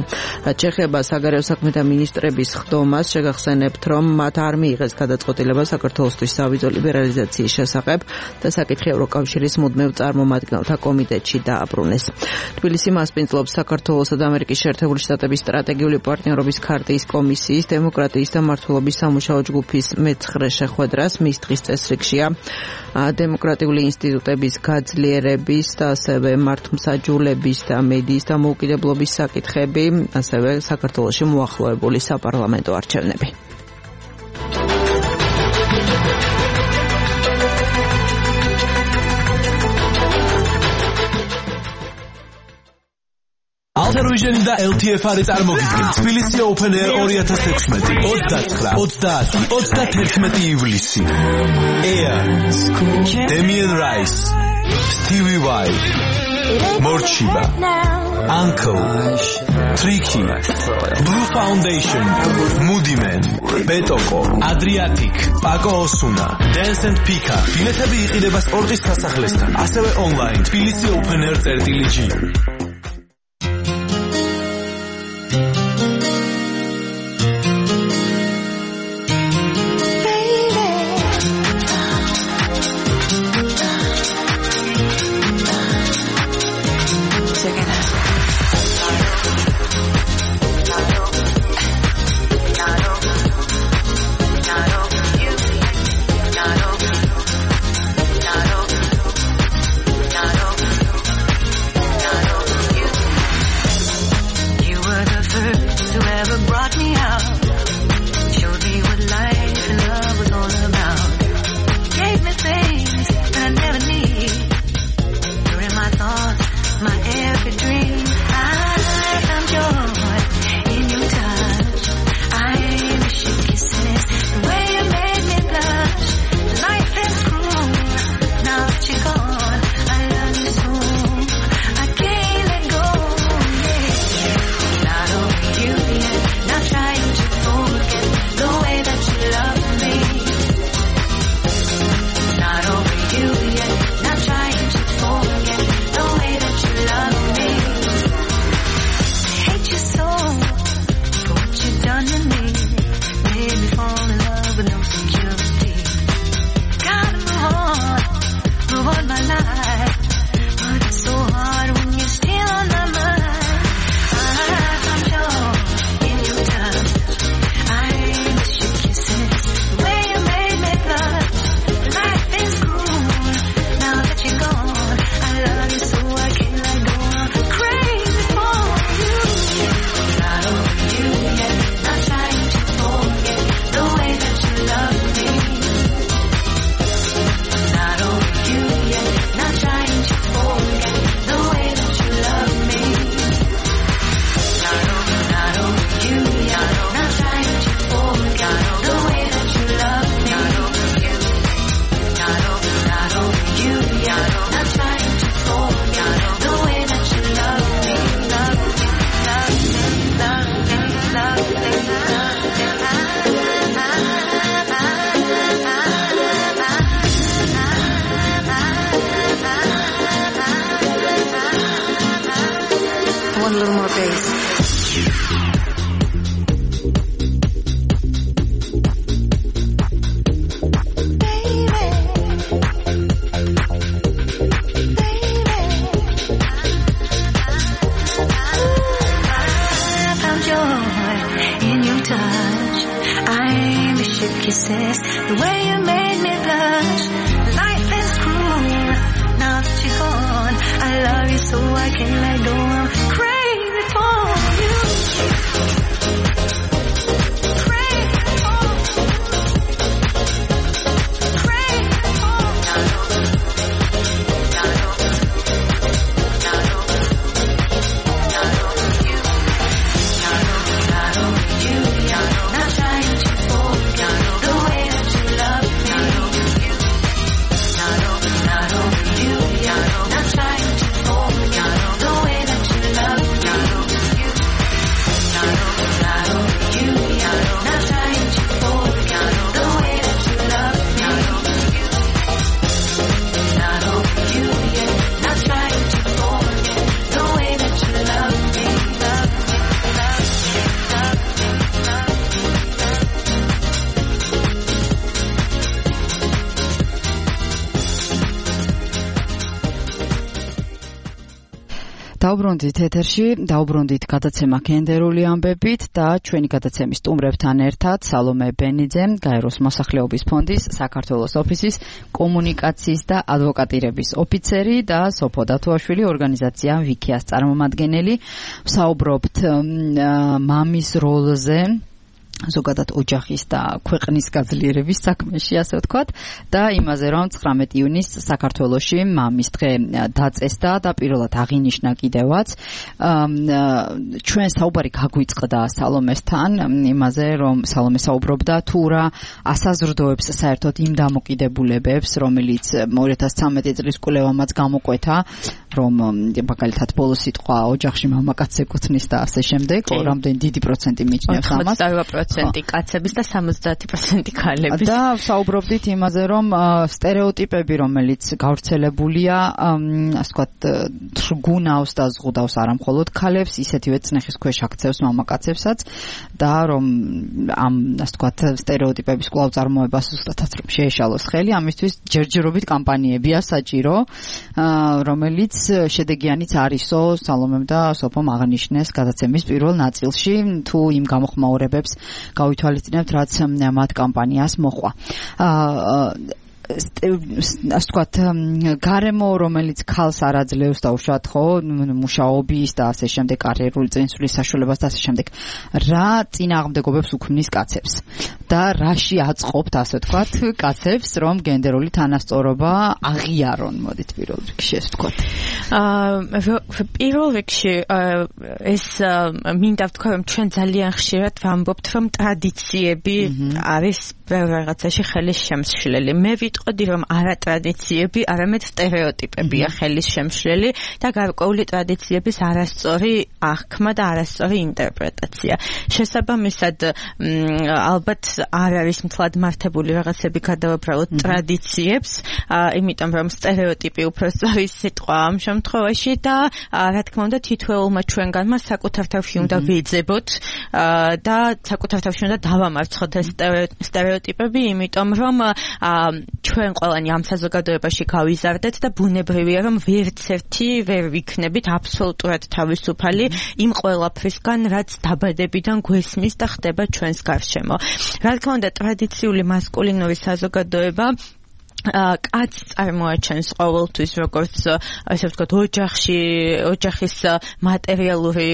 ჩეხება საგარეო საქმეთა მინისტრების ხდომას შეგახსენებთ, რომ მათ არ მიიღეს გადაწყვეტილება საქართველოსთვის სავიზო ლიბერალიზაციის შესახებ და საკითხი ევროკავშირის მუდმივ წარმომადგენელთა კომიტეტში დააბრუნეს. თბილისი მასპინძლობს საქართველოსა და ამერიკის შეერთებული შტატების სტრატეგიული პარტნიორობის ქარტიის კომისიის დემოკრატიის და მართლობის სამუშაო ჯგუფის მე-9 შეხვედრას. მის დღის წესრიგშია დემოკრატიული ინსტიტუტების გაძლიერების და ასევე მართლმსაჯულების და მედიის დამოუკიდებლობის საკითხები, ასევე საქართველოში მოახლოებული საპარლამენტო არჩევნები. Alter Vision და LTFR წარმოგიდგენ თბილისი Open Air 2016 29 ივლისი. Air, Damien Rice, Stevie Vai, Morchiba, Uncle, Tricky, Blue Foundation, Moody Man, Betoko, Adriatic, Paco Osuna, Dance and Pika. ბილეთები იყიდება სპორტის სასახლესთან, ასევე online თბილისი Open Air.gr. The way დავბრუნდით ეთერში, დავბრუნდით გადაცემა გენდერული ამბებით და ჩვენი გადაცემის სტუმრებთან ერთად სალომე ბენიძე, გაეროს მოსახლეობის ფონდის საქართველოს ოფისის კომუნიკაციის და ადვოკატირების ოფიცერი და სოფო დათუაშვილი ორგანიზაცია ვიქიას წარმომადგენელი. ვსაუბრობთ მამის როლზე ზოგადად ოჯახის და ქვეყნის გაძლიერების საქმეში, ასე ვთქვათ, და იმაზე, რომ 19 ივნისს საქართველოში მამის დღე დაწესდა და პირველად აღინიშნა კიდევაც. ჩვენ საუბარი გაგვიწყდა სალომესთან იმაზე, რომ სალომე საუბრობდა თუ რა ასაზრდოებს საერთოდ იმ დამოკიდებულებებს, რომელიც 2013 წლის კვლევამაც გამოკვეთა, რომ მაგალითად ბოლო სიტყვა ოჯახში მამაკაცს ეკუთვნის და ასე შემდეგ, რამდენი დიდი პროცენტი მიჩნევს ამას. 80% კაცების და 70% ქალების. და საუბრობდით იმაზე, რომ სტერეოტიპები, რომელიც გავრცელებულია, ასე ვთქვათ, გუნავს და ზღუდავს არა მხოლოდ ქალებს, ისეთივე წნეხის ქვეშ აქცევს მამაკაცებსაც და რომ ამ ასე ვთქვათ სტერეოტიპების კვლავ წარმოებას უბრალოდ რომ შეეშალოს ხელი, ამისთვის ჯერჯერობით კამპანიებია საჭირო, რომელიც შედეგიანიც არისო. სალომემ და სოფომ აღნიშნეს გადაცემის პირველ ნაწილში, თუ იმ გამოხმაურებებს გავითვალისწინებთ, რაც მათ კამპანიას მოყვა. ასე ვთქვათ, გარემო, რომელიც ქალს არ აძლევს დაუშვათ, ხო, მუშაობის და ასე შემდეგ, კარიერული წინსვლის საშუალებას და ასე შემდეგ. რა წინააღმდეგობებს უქმნის კაცებს და რაში აწყობთ, ასე ვთქვათ, კაცებს, რომ გენდერული თანასწორობა აღიარონ, მოდით პირველ რიგში, ასე ვთქვათ. პირველ რიგში ეს მინდა ვთქვა, რომ ჩვენ ძალიან ხშირად ვამბობთ, რომ ტრადიციები არის რაღაცაში ხელის შემსვლელი. მე ვიტყოდი, რომ არა ტრადიციები, არამედ სტერეოტიპებია ხელის შემსვლელი და გარკვეული ტრადიციების არასწორი აღქმა და არასწორი ინტერპრეტაცია. შესაბამისად, ალბათ არ არის მთლად მართებული რაღაცები გადავაბრალოთ ტრადიციებს, იმიტომ რომ სტერეოტიპი უფრო სწორი სიტყვაა ამ შემთხვევაში და რა თქმა უნდა თითოეულმა ჩვენგანმა საკუთარ თავში უნდა ვიძებოთ და საკუთარ თავში უნდა დავამარცხოთ ეს სტერეოტიპები, იმიტომ რომ ჩვენ ყველანი ამ საზოგადოებაში გავიზარდეთ და ბუნებრივია, რომ ვერცერთი ვერ ვიქნებით აბსოლუტურად თავისუფალი იმ ყველაფრისგან, რაც დაბადებიდან გვესმის და ხდება ჩვენს გარშემო. რა თქმა უნდა, ტრადიციული მასკულინური საზოგადოება კაცს წარმოაჩენს ყოველთვის როგორც ასე ვთქვათ ოჯახის მატერიალური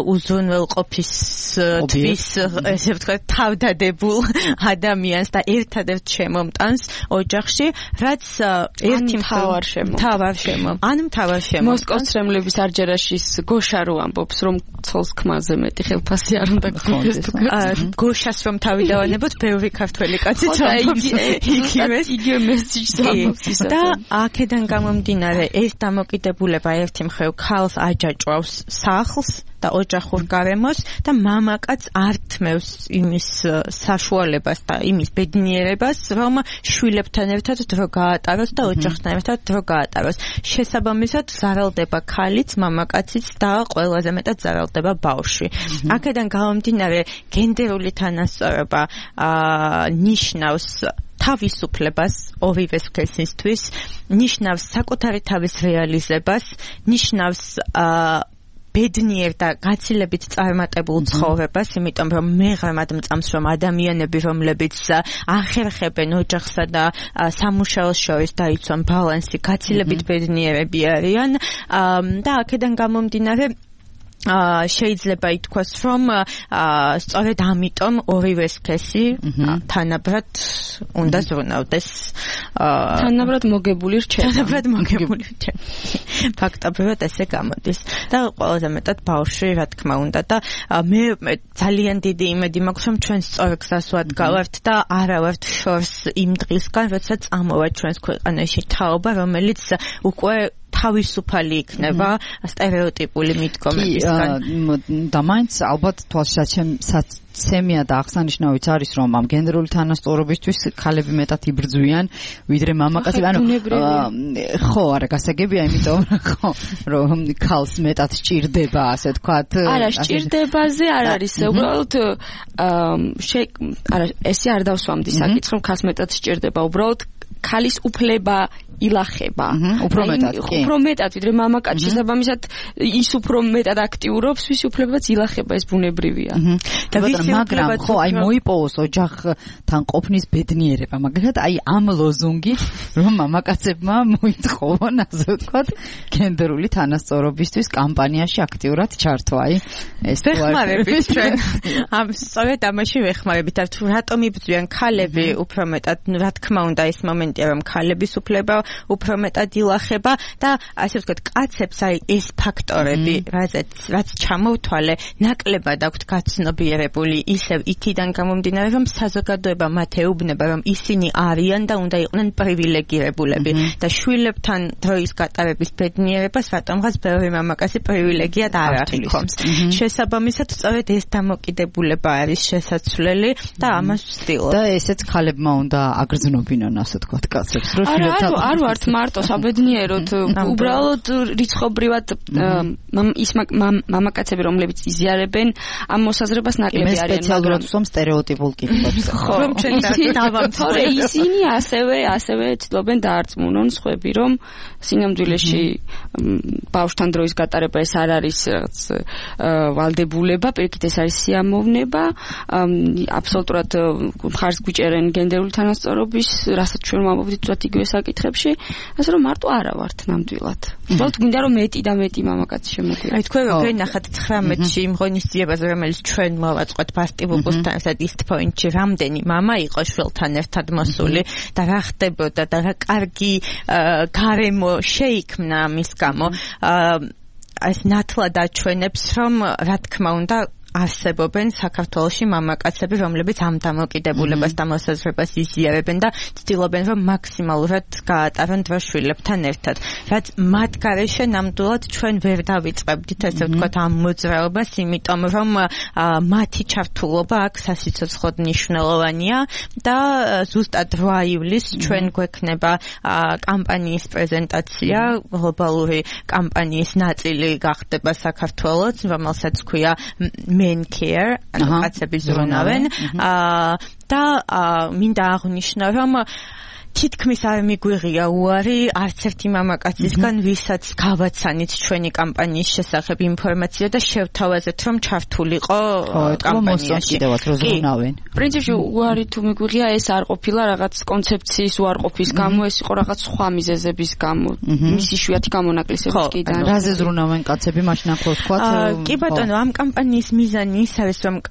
უზრუნველყოფისთვის ასე ვთქვათ თავდადებულ ადამიანს და ერთადერთ შემომტანს ოჯახში, რაც ერთი მთავარ შემო მოსკოვსრემლების არჯერაშის გოშა რო ამბობს, რომ ცოლს ქმაზე მეტი ხელფასი არ უნდა გქონდეს. გოშას რომ თავი დავანებოთ, ბევრი ქართველი კაცი ამბობს იგივე და აქედან გამომდინარე ეს დამოკიდებულება ერთი მხრივ ქალს აჯაჭვავს სახლს და ოჯახურ გარემოს და მამაკაც არ თმევს იმის საშუალებას და იმის ბედნიერებას, რომ შვილებთან ერთად დრო გაატაროს და ოჯახთან ერთად დრო გაატაროს. შესაბამისად ზარალდება ქალიც, მამაკაციც და ყველაზე მეტად ზარალდება ბავშვი. აქედან გამომდინარე გენდერული თანასწორობა ნიშნავს თავისუფლებას ორივე სქესისთვის, ნიშნავს საკუთარი თავის რეალიზებას, ნიშნავს ბედნიერ და გაცილებით წარმატებულ ცხოვრებას, იმიტომ რომ მე ღრმად მწამს, რომ ადამიანები, რომლებიც ახერხებენ ოჯახსა და სამუშაოს შორის დაიცვან ბალანსი, გაცილებით ბედნიერები არიან და აქედან გამომდინარე შეიძლება ითქვას, რომ სწორედ ამიტომ ორივე სქესი თანაბრად უნდა ზრუნავდეს. თანაბრად მოგებული რჩება. ფაქტობრივად ესე გამოდის. და ყველაზე მეტად ბავშვი, რა თქმა უნდა, და მე ძალიან დიდი იმედი მაქვს, რომ ჩვენ სწორ გზას ვადგავართ და არა ვართ შორს იმ დღისგან, როდესაც ამოვა ჩვენს ქვეყანაში თაობა, რომელიც უკვე თავისუფალი იქნება სტერეოტიპული მიდგომებისგან. და მაინც ალბათ თვალსაჩინო და აღსანიშნავიც არის, რომ ამ გენდერული თანასწორობისთვის ქალები მეტად იბრძვიან, ვიდრე მამაკაცები. ხო, არა გასაგებია, იმიტომ რომ ქალს მეტად სჭირდება, ასე ვთქვათ. არა, სჭირდებაზე არ არის, უბრალოდ არა, ესე არ დავსვამდი საკითხს, რომ ქალს მეტად სჭირდება, უბრალოდ ქალის უფლება ილახება. უფრო მეტად ვიდრე მამაკაცი. შესაბამისად ის უფრო მეტად აქტიურობს, ვის უფლებაც ილახება, ეს ბუნებრივია. მაგრამ ხო აი მოიპოვოს ოჯახთან ყოფნის ბედნიერება, მაგალითად აი ამ ლოზუნგით რომ მამაკაცებმა მოითხოვონ ასე ვთქვათ გენდერული თანასწორობისთვის კამპანიაში აქტიურად ჩართვა. აი ეს ვეხმარებით ჩვენ ამ სწორედ ამაში ვეხმარებით თუ რატომ იბრძვიან ქალები უფრო მეტად რა თქმა უნდა ეს მომენტია რომ ქალების უფლება უფრო მეტად ილახება და ასე ვთქვათ კაცებს აი ეს ფაქტორები რაც ჩამოვთვალე ნაკლებად აქვთ გაცნობიერებული ისევ იქიდან გამომდინარე რომ საზოგადოება მათ ეუბნება რომ ისინი არიან და უნდა იყვნენ პრივილეგირებულები და შვილებთან დროის გატარების ბედნიერებას რატომღაც ბევრი მამაკაცი პრივილეგიად არ აღიქონს. შესაბამისად სწორედ ეს დამოკიდებულება არის შესაძლებელი და ამას ვცდილობ. და ესეც ქალებმა უნდა აგრძნობინონ ასე ვთქვათ კაცებს რომ არ ვართ მარტო საბედნიეროდ უბრალოდ რიცხობრივად ის მამაკაცები რომლებიც იზიარებენ ამ მოსაზრებას ნაკლები არიან სპეციალურად ვსვამ სტერეოტიპულ კითხვებს. ხო ჩვენ დავამთავრე ისინი ასევე ცდილობენ დაარწმუნონ სხვები რომ სინამდვილეში ბავშვთან დროის გატარება ეს არ არის ვალდებულება, პირიქით ეს არის სიამოვნება, აბსოლუტურად მხარს გვიჭერენ გენდერული თანასწორობის, რასაც ჩვენ ვამბობთ თუნდაც იგივე საკითხებში, ასე რომ მარტო არა ვართ ნამდვილად. უბრალოდ გვინდა რომ მეტი და მეტი მამაკაცი შემოგვიყვანოს. აი თქვენ ვენახათ 19-ში იმ ღონისძიებაზე, რომელიც ჩვენ მოვაწყოთ ბასტიბუბუსთან ერთად East Point-ში, რამდენი მამა იყო შვილთან ერთად მოსული და რა ხდებოდა და რა კარგი გარემო შეიქმნა ამის გამო. ეს ნათლად აჩვენებს რომ რა თქმა უნდა არსებობენ საქართველოში მამაკაცები, რომლებიც ამ დამოკიდებულებას და მოსაზრებას იზიარებენ და ცდილობენ რომ მაქსიმალურად გაატარონ დრო შვილებთან ერთად. რაც მათ გარეშე ნამდვილად ჩვენ ვერ დავიწყებდით ასე ვთქვათ ამ მოძრაობას, იმიტომ რომ მათი ჩართულობა აქ სასიცოცხლოდ მნიშვნელოვანია და ზუსტად 8 ივლისს ჩვენ გვექნება კამპანიის პრეზენტაცია, გლობალური კამპანიის ნაწილი გახდება საქართველოს, რომელსაც ქვია Men Care, კაცები ზრუნავენ და მინდა აღვნიშნო რომ თითქმის არ მიგვიღია უარი არც ერთი მამაკაცისგან, ვისაც გავაცანით ჩვენი კამპანიის შესახებ ინფორმაცია და შევთავაზეთ რომ ჩართულიყო კამპანიაში. პრინციპში უარი თუ მიგვიღია ეს არ ყოფილა რაღაც კონცეფციის უარყოფის გამო, ეს იყო რაღაც სხვა მიზეზების გამო. მისი შვიათი გამონაკლისების კიდან. რაზე ზრუნავენ კაცები მაშინ ახლოს თქვათ? კი ბატონო, ამ კამპანიის მიზანი ის არის რომ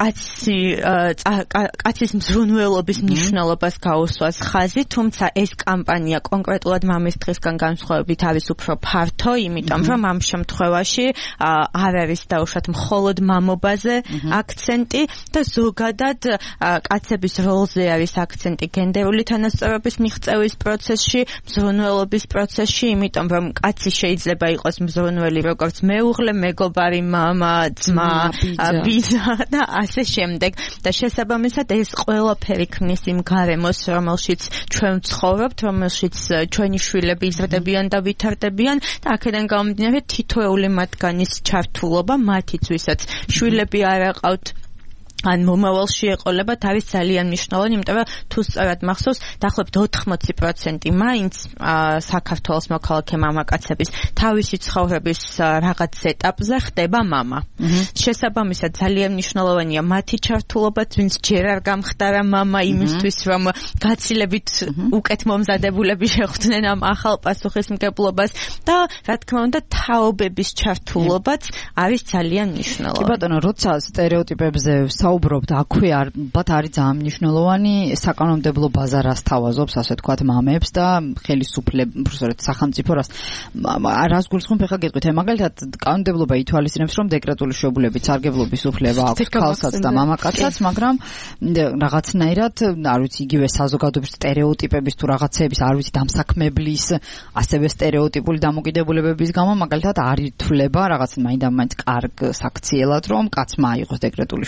კაცის მზრუნველობის მნიშვნელობას გაუსვას ხაზი, თუმცა ეს კამპანია კონკრეტულად მამის დღისგან განსხვავებით არის უფრო ფართო, იმიტომ რომ ამ შემთხვევაში არ არის დაუშვათ მხოლოდ მამობაზე აქცენტი და ზოგადად კაცების როლზე არის აქცენტი გენდერული თანასწორობის მიღწევის პროცესში, მზრუნველობის პროცესში, იმიტომ რომ კაცი შეიძლება იყოს მზრუნველი როგორც მეუღლე, მეგობარი, მამა, ძმა, ბიძა და ასე შემდეგ. და შესაბამისად ეს ყველაფერი ქმნის იმ გარემოს, რომელშიც ჩვენ ცხოვრობთ, რომელშიც ჩვენი შვილები იზრდებიან და ვითარდებიან და აქედან გამომდინარე თითოეული მათგანის ჩართულობა, მათიც ვისაც შვილები არ აყავთ ან მომავალში ეყოლებათ არის ძალიან მნიშვნელოვანი, იმიტომ რომ თუ სწორად მახსოვს, დაახლოებით 80% მაინც საქართველოს მოქალაქე მამაკაცების თავისი ცხოვრების რაღაც ეტაპზე ხდება მამა. შესაბამისად ძალიან მნიშვნელოვანია მათი ჩართულობაც, ვინც ჯერ არ გამხდარა მამა იმისთვის, რომ გაცილებით უკეთ მომზადებულები შეხვდნენ ამ ახალ პასუხისმგებლობას და რა თქმა უნდა თაობების ჩართულობაც არის ძალიან მნიშვნელოვანი. კი ბატონო, როცა სტერეოტიპებზე საუბრობთ, აქვე ალბათ არის ძალიან მნიშვნელოვანი საკანონმდებლო ბაზარას თავაზობს, ასე ვთქვათ, მამებს და ხელისუფლებას, სახელმწიფო რას გულისხმობ, ხა გეტყვით, მაგალითად, კანონმდებლობა ითვალისწინებს, რომ დეკრეტული შვებულებით სარგებლობის უფლება აქვს ქალსაც და მამაკაცსაც, მაგრამ რაღაცნაირად, არ ვიცი, იგივე საზოგადოების სტერეოტიპების თუ რაღაცების, არ ვიცი, დამსაქმებლის, ასევე სტერეოტიპული დამოკიდებულებების გამო, მაგალითად, არ ითვლება რაღაც მაინდა-მაინც კარგ საქციელად, რომ კაცმა აიღოს დეკრეტული შვებულება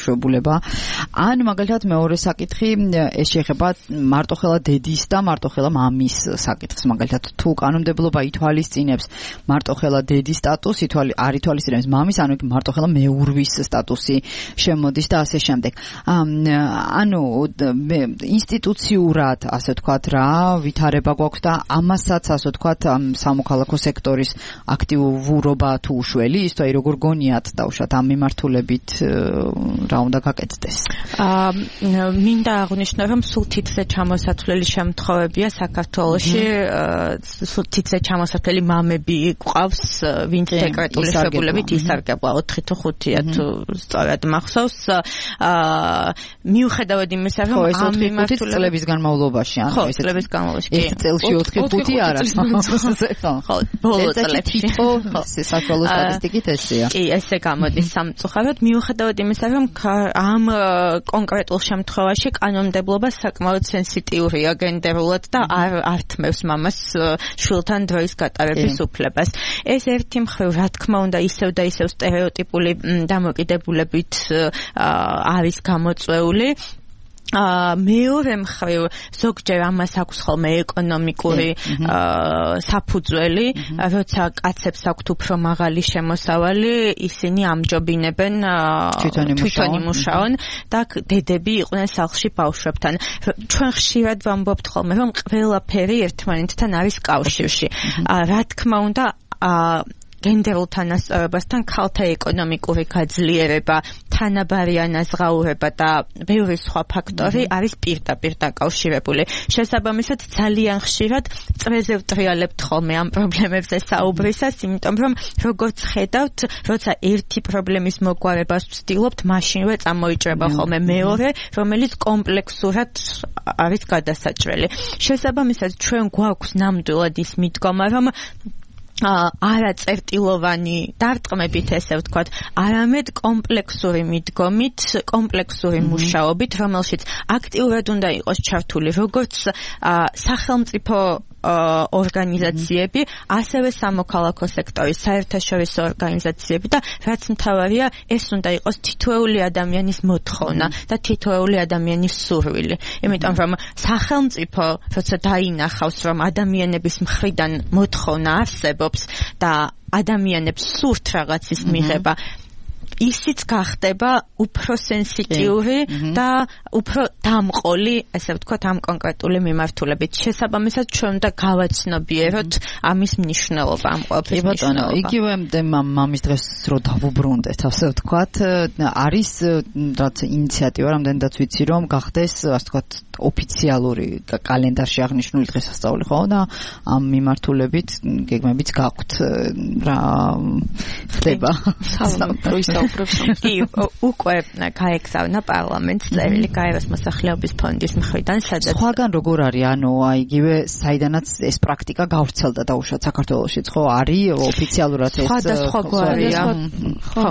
ხდება. ან მაგალითად მეორე საკითხი ეს შეეხება მარტოხელა დედის და მარტოხელა მამის საკითხს. მაგალითად თუ კანონმდებლობა ითვალისწინებს მარტოხელა დედის სტატუსს, არ ითვალისწინებს მამის, ანუ მარტოხელა მეურვის სტატუსი შემოდის და ასე შემდეგ. ანუ ინსტიტუციურად ასე ვთქვათ რა ვითარება გვაქვს და ამასაც ასე ვთქვათ სამოქალაქო სექტორის აქტივურობა თუ უშველი ის თუ აი როგორ გონიათ დავუშვათ ამ მიმართულებით რა უნდა გაკეთდეს. მინდა აღნიშნო რომ სულ თითზე ჩამოსათვლელი შემთხვევებია საქართველოში, სულ თითზე ჩამოსათვლელი მამები გვყავს, ვინც დეკრეტული შეგულებით ისარგებლა 4 თუ 5-ია თუ სწორად მახსოვს. მიუხედავად იმისა რომ ამ მიმართულებით წლების განმავლობაში ანუ ეს წლების განმავლობაში ეს წელში 4-5 არა ხო ბოლო წლებში ხო საქართველოს სტატისტიკით ესეა კი ესე გამოდის სამწუხაროდ მიუხედავად იმისა რომ ამ კონკრეტულ შემთხვევაში კანონმდებლობა საკმაოდ სენსიტიურია გენდერულად და არ თმევს მამას შვილთან დროის გატარების უფლებას. ეს ერთი მხრივ რა თქმა უნდა ისევ და ისევ სტერეოტიპული დამოკიდებულებით არის გამოწვეული. მეორე მხრივ ზოგჯერ ამას აქვს ხოლმე ეკონომიკური საფუძველი, როცა კაცებს აქვთ უფრო მაღალი შემოსავალი, ისინი ამჯობინებენ თვითონ იმუშაონ და დედები იყვნენ სახლში ბავშვებთან. ჩვენ ხშირად ვამბობთ ხოლმე, რომ ყველაფერი ერთმანეთთან არის კავშირში. რა თქმა უნდა გენდერულ თანასწორობასთან ქალთა ეკონომიკური გაძლიერება, თანაბარი ანაზღაურება და ბევრი სხვა ფაქტორი არის პირდაპირ დაკავშირებული. შესაბამისად, ძალიან ხშირად წრეზე ვტრიალებთ ხოლმე ამ პრობლემებზე საუბრისას, იმიტომ რომ როგორც ხედავთ, როცა ერთი პრობლემის მოგვარებას ვცდილობთ, მაშინვე წამოიჭრება ხოლმე მეორე, რომელიც კომპლექსურად არის გადასაჭრელი. შესაბამისად, ჩვენ გვაქვს ნამდვილად ის მიდგომა, რომ არაწერტილოვანი დარტყმებით ესე ვთქვათ, არამედ კომპლექსური მიდგომით, კომპლექსური მუშაობით, რომელშიც აქტიურად უნდა იყოს ჩართული როგორც სახელმწიფო ორგანიზაციები, ასევე სამოქალაქო სექტორის საერთაშორისო ორგანიზაციები და რაც მთავარია, ეს უნდა იყოს თითოეული ადამიანის მოთხოვნა და თითოეული ადამიანის სურვილი. იმიტომ რომ სახელმწიფო როცა დაინახავს, რომ ადამიანების მხრიდან მოთხოვნა არსებობს და ადამიანებს სურთ რაღაცის მიღება, ისიც გახდება უფრო სენსიტიური და უფრო დამყოლი, ესე ვთქვათ, ამ კონკრეტული მიმართულებით. შესაბამისად, ჩვენ უნდა გავაცნობიეროთ ამის მნიშვნელობა, ამ ყველაფრის მნიშვნელობა. იგივე მამის დღეს რო დავუბრუნდეთ, ასე ვთქვათ, არის რაც ინიციატივა, რამდენადაც ვიცი, რომ გახდეს, ასე ვთქვათ, ოფიციალური კალენდარში აღნიშნული დღესასწაული, ხო? და ამ მიმართულებით გეგმებიც გაქვთ რა ხდება. კი, უკვე გაეგზავნა პარლამენტს წერილი გაეროს მოსახლეობის ფონდის მხრიდან, სადაც სხვაგან როგორ არის, ანუ იგივე საიდანაც ეს პრაქტიკა გავრცელდა დაუშვათ საქართველოშიც, ხო? არის ოფიციალურად ეს სხვადასხვაგვარია. ხო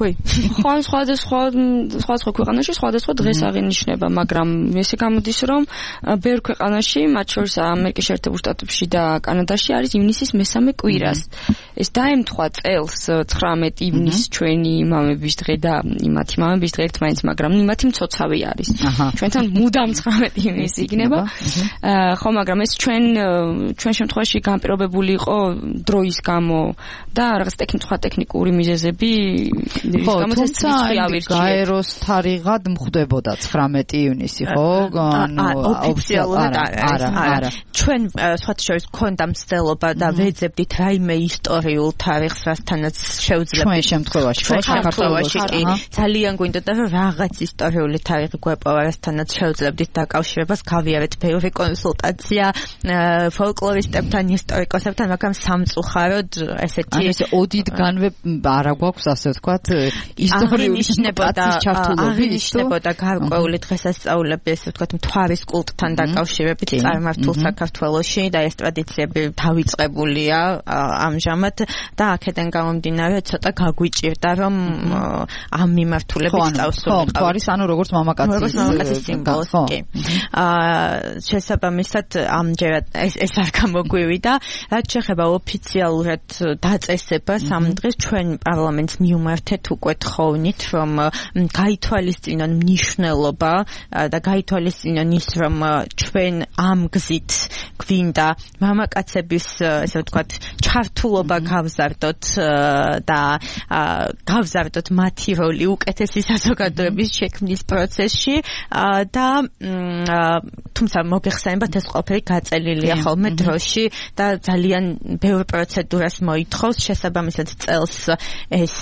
სხვა ქვეყანაში სხვადასხვა დღეს აღინიშნება, მაგრამ ესე გამოდის, რომ ბევრ ქვეყანაში, მათ შორის ამერიკის შეერთებულ შტატებში და კანადაში არის ივნისის მესამე კვირას. ეს დაემთხვა წელს 19 ივნისს ჩვენი მამების დღე და იმათი მამების დღე ერთმანეთს, მაგრამ იმათი მცოცავი არის. ჩვენთან მუდამ 19 ივნისი იქნება. ხო, მაგრამ ეს ჩვენ შემთხვევაში განპირობებული იყო დროის გამო და რაღაც ტექნიკური მიზეზები ხო, თუმცა გაეროს თარიღად მხვდებოდა 19 ივნისი, ხო? ოფიციალურად არა. ჩვენ სხვათა შორის გქონდა მცდელობა და ვეძებდით რაიმე ისტორიულ თარიღს, რასთანაც შევძლებთ ჩვენ შემთხვევაში, ხო, საქართველოში კი ძალიან გვინდოდა რომ რაღაც ისტორიული თარიღი გვეპოვა, რასთანაც შევძლებდით დაკავშირებას, გავიარეთ ბევრი კონსულტაცია ფოლკლორისტებთან, ისტორიკოსებთან, მაგრამ სამწუხაროდ ესეთი ეს ოდითგანვე არა გვაქვს, ასე ვთქვათ, ისტორიული აღინიშნებოდა გარკვეული დღესასწაულები, ესე ვთქვათ, მთვარის კულტთან დაკავშირებით წარმართულ საქართველოში და ეს ტრადიციები დავიწყებულია ამჟამად და აქედან გამომდინარე ცოტა გაგვიჭირდა, რომ ამ მიმართულებით წავსულიყავით. ხო, მთვარის ანუ როგორც მამაკაცის სიმბოლოს, კი. შესაბამისად ამჯერად ეს არ გამოგვივიდა. რაც შეეხება ოფიციალურად დაწესებას ამ დღეს ჩვენ პარლამენტს მივმართეთ მივხვდეთ უკვე თხოვნით, რომ გაითვალისწინონ მნიშვნელობა და გაითვალისწინონ ის, რომ ჩვენ ამ გზით გვინდა მამაკაცების, ესე ვთქვათ, ჩართულობა გავზარდოთ და გავზარდოთ მათი როლი უკეთესი საზოგადოების შექმნის პროცესში და თუმცა მოგეხსენებათ ეს ყველაფერი გაწელილია ხოლმე დროში და ძალიან ბევრ პროცედურას მოითხოვს, შესაბამისად წელს ეს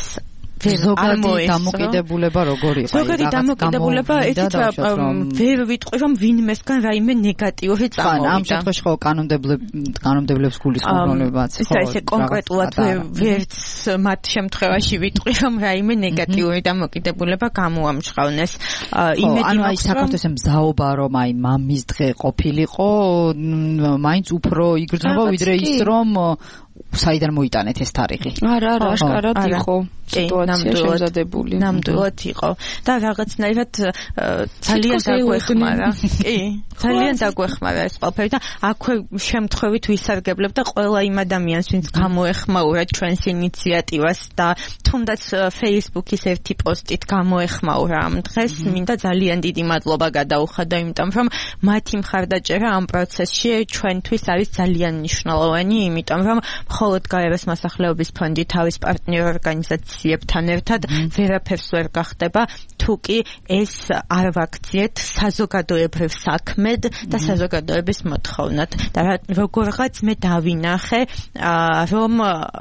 ზოგადი დამოკიდებულება როგორი იყო? ზოგადი დამოკიდებულება ეთით ვერ ვიტყვი რომ ვინმესგან რაიმე ნეგატიური წამოვიდა. ამ შემთხვევაში ხო კანონმდებლებს გულისხმობლებაც ხო? ესე კონკრეტულად ვერც მათ შემთხვევაში ვიტყვი რომ რაიმე ნეგატიური დამოკიდებულება გამოამჟღავნეს. იმედი მაქვს საქართველოს მზაობა რომ აი მამის დღე ყოფილიყო, მაინც უფრო იგრძნობა ვიდრე ის რომ საიდან მოიტანეთ ეს თარიღი? არა, აშკარად იყო სიტუაცია შემზადებული. ნამდვილად იყო და რაღაცნაირად ძალიან დაგვეხმარა. კი, ძალიან დაგვეხმარა ეს ყველაფერი და აქვე შემთხვევით ვისარგებლებ და ყველა იმ ადამიანს, ვინც გამოეხმაურა ჩვენს ინიციატივას და თუნდაც Facebook-ის ერთი პოსტით გამოეხმაურა ამ დღეს, მინდა ძალიან დიდი მადლობა გადაუხადა, იმიტომ რომ მათი მხარდაჭერა ამ პროცესში ჩვენთვის არის ძალიან მნიშვნელოვანი, იმიტომ რომ მხოლოდ გაეროს მოსახლეობის ფონდი თავის პარტნიორ ორგანიზაციებთან ერთად ვერაფერს ვერ გახდება, თუ კი ეს არ ვაქციეთ საზოგადოებრივ საქმედ და საზოგადოების მოთხოვნად. და როგორღაც მე დავინახე, რომ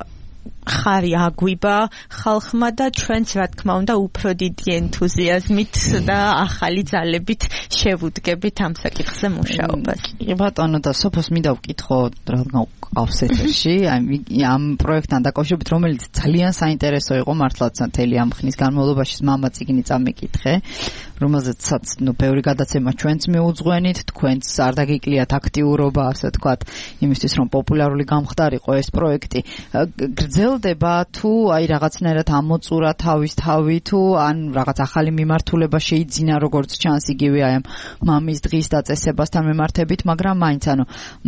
ხარი აგვიბა ხალხმა და ჩვენც რა თქმა უნდა უფრო დიდი ენთუზიაზმით და ახალი ძალებით შევუდგებით ამ საკითხზე მუშაობას. კი ბატონო და სოფოს მინდა ვკითხო რადგან ყავს ეთერში ამ პროექტთან დაკავშირებით, რომელიც ძალიან საინტერესო იყო მართლაც მთელი ამ ხნის განმავლობაში მამა წიგნი წამიკითხე, რომელზეცაც ბევრი გადაცემა ჩვენც მიუძღვენით, თქვენც არ დაგიკლიათ აქტიურობა, ასე ვთქვათ, იმისთვის რომ პოპულარული გამხდარიყო ეს პროექტი. გრძელდება თუ აი რაღაცნაირად ამოწურა თავის თავი თუ ან რაღაც ახალი მიმართულება შეიძინა, როგორც ჩანს იგივე აი ამ მამის დღის დაწესებასთან მიმართებით, მაგრამ მაინც ანუ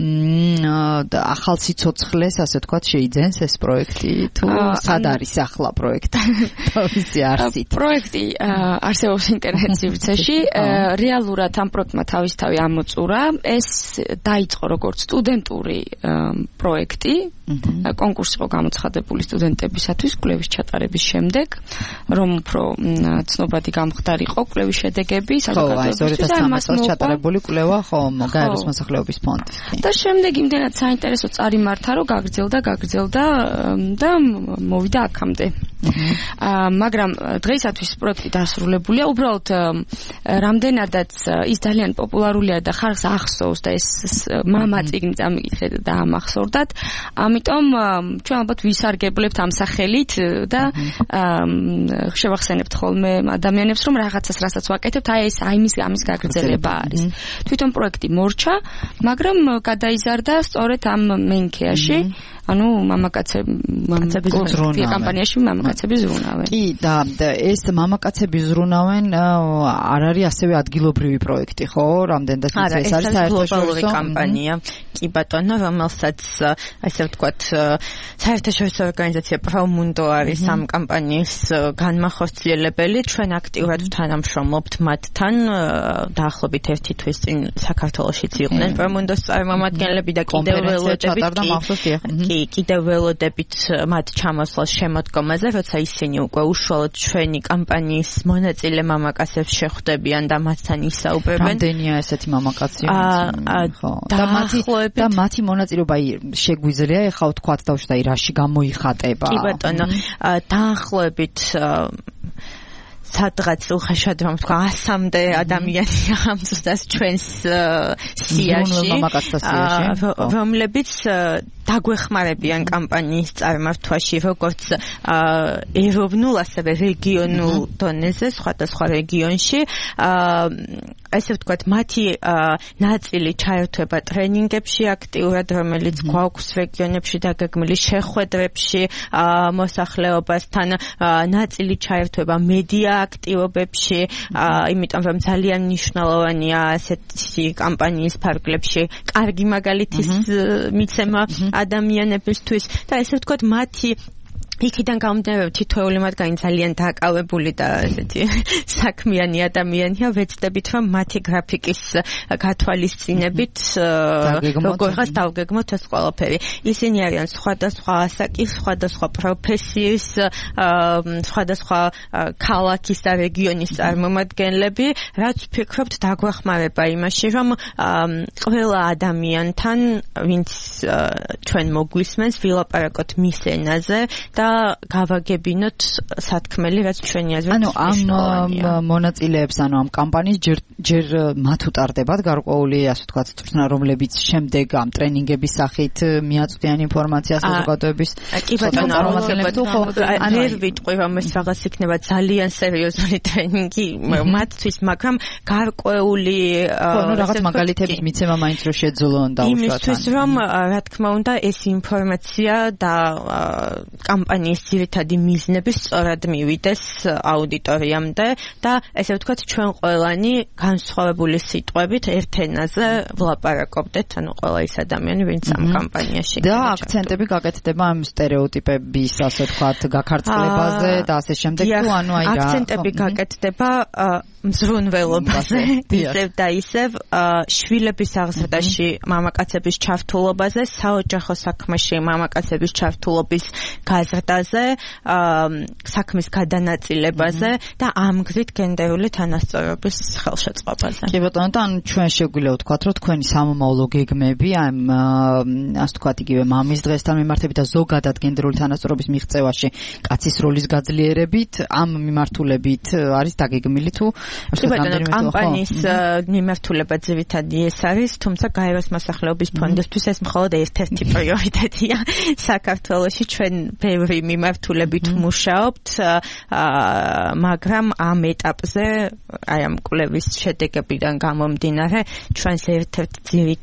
ახალ სიცოცხლეს, ასე ვთქვათ, შეიძენს ეს პროექტი თუ სად არის ახლა პროექტი? თავისი არსით. პროექტი არსებობს ინტერნეტ სივრცეში, რეალურად ამ პროექტმა თავისთავად ამოწურა. ეს დაიწყო როგორც სტუდენტური პროექტი, კონკურსი იყო გამოცხადებული სტუდენტებისათვის კვლევის ჩატარების შემდეგ, რომ უფრო ცნობადი გამხდარიყო კვლევის შედეგები საზოგადოებისთვის. 2013 წელს ჩატარებული კვლევა ხო გაეროს მოსახლეობის ფონდის. და შემდეგ იმდენად საინტერესო წარიმართა, რომ გაგრძელდა და მოვიდა აქამდე. მაგრამ დღეისათვის პროექტი დასრულებულია, უბრალოდ რამდენადაც ის ძალიან პოპულარულია და ხალხს ახსოვს და ეს მამა წიგნი წამიკითხე და ამახსოვრდათ, ამიტომ ჩვენ ალბათ ვისარგებლებთ ამ სახელით და შევახსენებთ ხოლმე ადამიანებს, რომ რაღაცას რასაც ვაკეთებთ, აი ამის გაგრძელება არის. თვითონ პროექტი მორჩა, მაგრამ გადაიზარდა სწორედ ამ მენქეაში, ანუ მამაკაცების კამპანიაში მამაკაცები ზრუნავენ. კი, და ეს მამაკაცები ზრუნავენ არ არის ასევე ადგილობრივი პროექტი, ხო? რამდენადაც ეს არის საერთაშორისო კამპანია. კი ბატონო, რომელსაც ასე ვთქვათ, საერთაშორისო ორგანიზაცია პრომუნდო არის ამ კამპანიის განმახორციელებელი. ჩვენ აქტიურად ვთანამშრომლობთ მათთან, დაახლოებით 1 თვის წინ საქართველოშიც იყვნენ პრომუნდოს წარმომადგენლები და კიდევ ველოდებით მათ ჩამოსვლას შემოდგომაზე, როცა ისინი უკვე უშუალოდ ჩვენი კამპანიის მონაწილე მამაკაცებს შეხვდებიან და მათთან ისაუბრებენ. რამდენია ესეთი მამაკაცი? ხო. და მათი მონაწილეობა შეგვიძლია ეხლა ვთქვათ და რაში გამოიხატება? კი ბატონო, დაახლოებით სადღაც უხეშად რომ თქვა 100-მდე ადამიანია ამ ზუსტად ჩვენს სიაში, რომლებიც დაგვეხმარებიან კამპანიის წარმართვაში, როგორც ეროვნულ, ასევე რეგიონულ დონეზე, სხვადასხვა რეგიონში. ესე ვთქვათ, მათი ნაწილი ჩაერთვება ტრენინგებში აქტიურად, რომელიც გვაქვს რეგიონებში დაგეგმილი შეხვედრებში მოსახლეობასთან, ნაწილი ჩაერთვება მედია აქტივობებში, იმიტომ რომ ძალიან მნიშვნელოვანია ასეთი კამპანიის ფარგლებში კარგი მაგალითის მიცემა ადამიანებისთვის და ესე ვთქვათ, მათი იქიდან გამომდინარე თითოეული მათგანი ძალიან დაკავებული და ესეთი საქმიანი ადამიანია, ვეცდებით რომ მათი გრაფიკის გათვალისწინებით როგორღაც დავგეგმოთ ეს ყველაფერი. ისინი არიან სხვადასხვა ასაკის, სხვადასხვა პროფესიის, სხვადასხვა ქალაქის და რეგიონის წარმომადგენლები, რაც ვფიქრობთ დაგვეხმარება იმაში, რომ ყველა ადამიანთან, ვინც ჩვენ მოგვისმენს, ვილაპარაკოთ მის ენაზე და გავაგებინოთ სათქმელი, რაც ჩვენი აზრით მნიშვნელოვანია. ამ მონაწილეებს, ამ კამპანიის ჯერ მათ უტარდებათ გარკვეული, ასე ვთქვათ, წვრთნარობლებიც შემდეგ ამ ტრენინგების სახით მიაწვდიან ინფორმაციას საზოგადოების. კი ბატონო, არ ვიტყვი რომ ეს რაღაც იქნება ძალიან სერიოზული ტრენინგი მათთვის, მაგრამ გარკვეული რაღაც მაგალითების მიცემა მაინც რო შეძლონ და იმისთვის რომ რა თქმა უნდა ეს ინფორმაცია და კამპანიის ძირითადი მიზნები სწორად მივიდეს აუდიტორიამდე და ესე ვთქვათ ჩვენ ყველანი განსხვავებული სიტყვებით ერთ ენაზე ვლაპარაკობდეთ, ანუ ყველა ის ადამიანი ვინც ამ კამპანიაში და აქცენტები გაკეთდება ამ სტერეოტიპების, ასე ვთქვათ, გაქარწყლებაზე და ასე შემდეგ, თუ ანუ აი რა აქცენტები გაკეთდება მზრუნველობაზე, ისევ და ისევ შვილების აღზრდაში მამაკაცების ჩართულობაზე, საოჯახო საქმეში მამაკაცების ჩართულობის გაზრდაზე, საქმის გადანაწილებაზე და ამ გზით გენდერული თანასწორობის ხელშეწყობაზე. კი ბატონო, და ანუ ჩვენ შეგვიძლია ვთქვათ, რომ თქვენი სამომავლო გეგმები ამ ასე ვთქვათ, იგივე მამის დღესთან მიმართებით და ზოგადად გენდერული თანასწორობის მიღწევაში კაცის როლის გაძლიერებით ამ მიმართულებით არის დაგეგმილი თუ კამპანიის მიმართულება ძირითადი ეს არის, თუმცა გაეროს მოსახლეობის ფონდისთვის ეს მხოლოდ ერთ-ერთი პრიორიტეტია. საქართველოში ჩვენ ბევრი მიმართულებით მუშაობთ, მაგრამ ამ ეტაპზე, აი ამ კვლევის შედეგებიდან გამომდინარე, ჩვენს ერთ-ერთ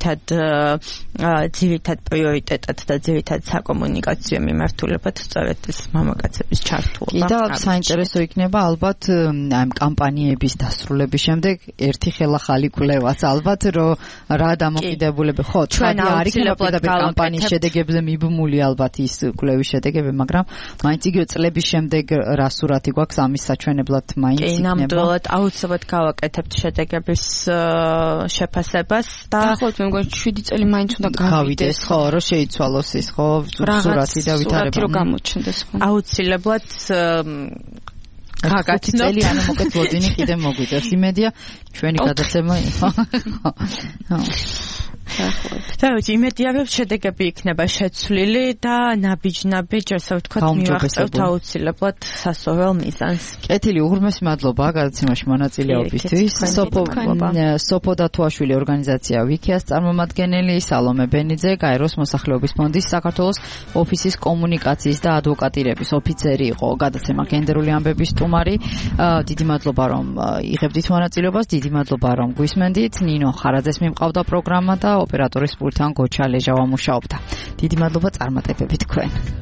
ძირითად პრიორიტეტად და ძირითად საკომუნიკაციო მიმართულებად სწორედ ეს მამაკაცების ჩართულობა. და საინტერესო იქნება ალბათ ამ კამპანიების დასრულების შემდეგ ერთი ხელახალი კვლევაც ალბათ, რომ რა დამოკიდებულება ხო, ჩვენ არ იქნება კამპანიის შედეგებზე მიბმული ალბათ ის კვლევის შედეგები, მაგრამ მაინც იგივე წლების შემდეგ რა სურათი გვაქვს ამის საჩვენებლად მაინც იქნება. ნამდვილად აუცილებლად გავაკეთებთ შედეგების შეფასებას და ხო, მე მგონი 7 წელი მაინც უნდა გავიდეს, ხო, რომ შეიცვალოს ის, ხო, სურათი და ვითარება. რომ გამოჩნდეს, ხო. აუცილებლად გაგაცნობთ. წელი ანუ მოკეთ ლოდინი კიდე მოგვიდეს. იმედია ჩვენი გადაცემა ხო. და იმედია რომ შედეგები იქნება შეცვლილი და ნაბიჯ-ნაბიჯ, ასე ვთქვათ, მივახცევთ აუცილებლად სასურველ მიზანს. კეთილი, უღრმესი მადლობა გადაცემაში მონაწილეობისთვის. სოფო დათუაშვილი ორგანიზაცია ვიქიას წარმომადგენელი, სალომე ბენიძე, გაეროს მოსახლეობის ფონდის საქართველოს ოფისის კომუნიკაციის და ადვოკატირების ოფიცერი იყო. გადაცემა გენდერული ამბების სტუმარი. დიდი მადლობა რომ იღებდით მონაწილეობას, დიდი მადლობა რომ გვისმენდით. ნინო ხარაძეს მიმყავდა პროგრამა და ოპერატორის პულტთან გოჩა ლეჟავა მუშაობდა. დიდი მადლობა წარმატებებით თქვენ.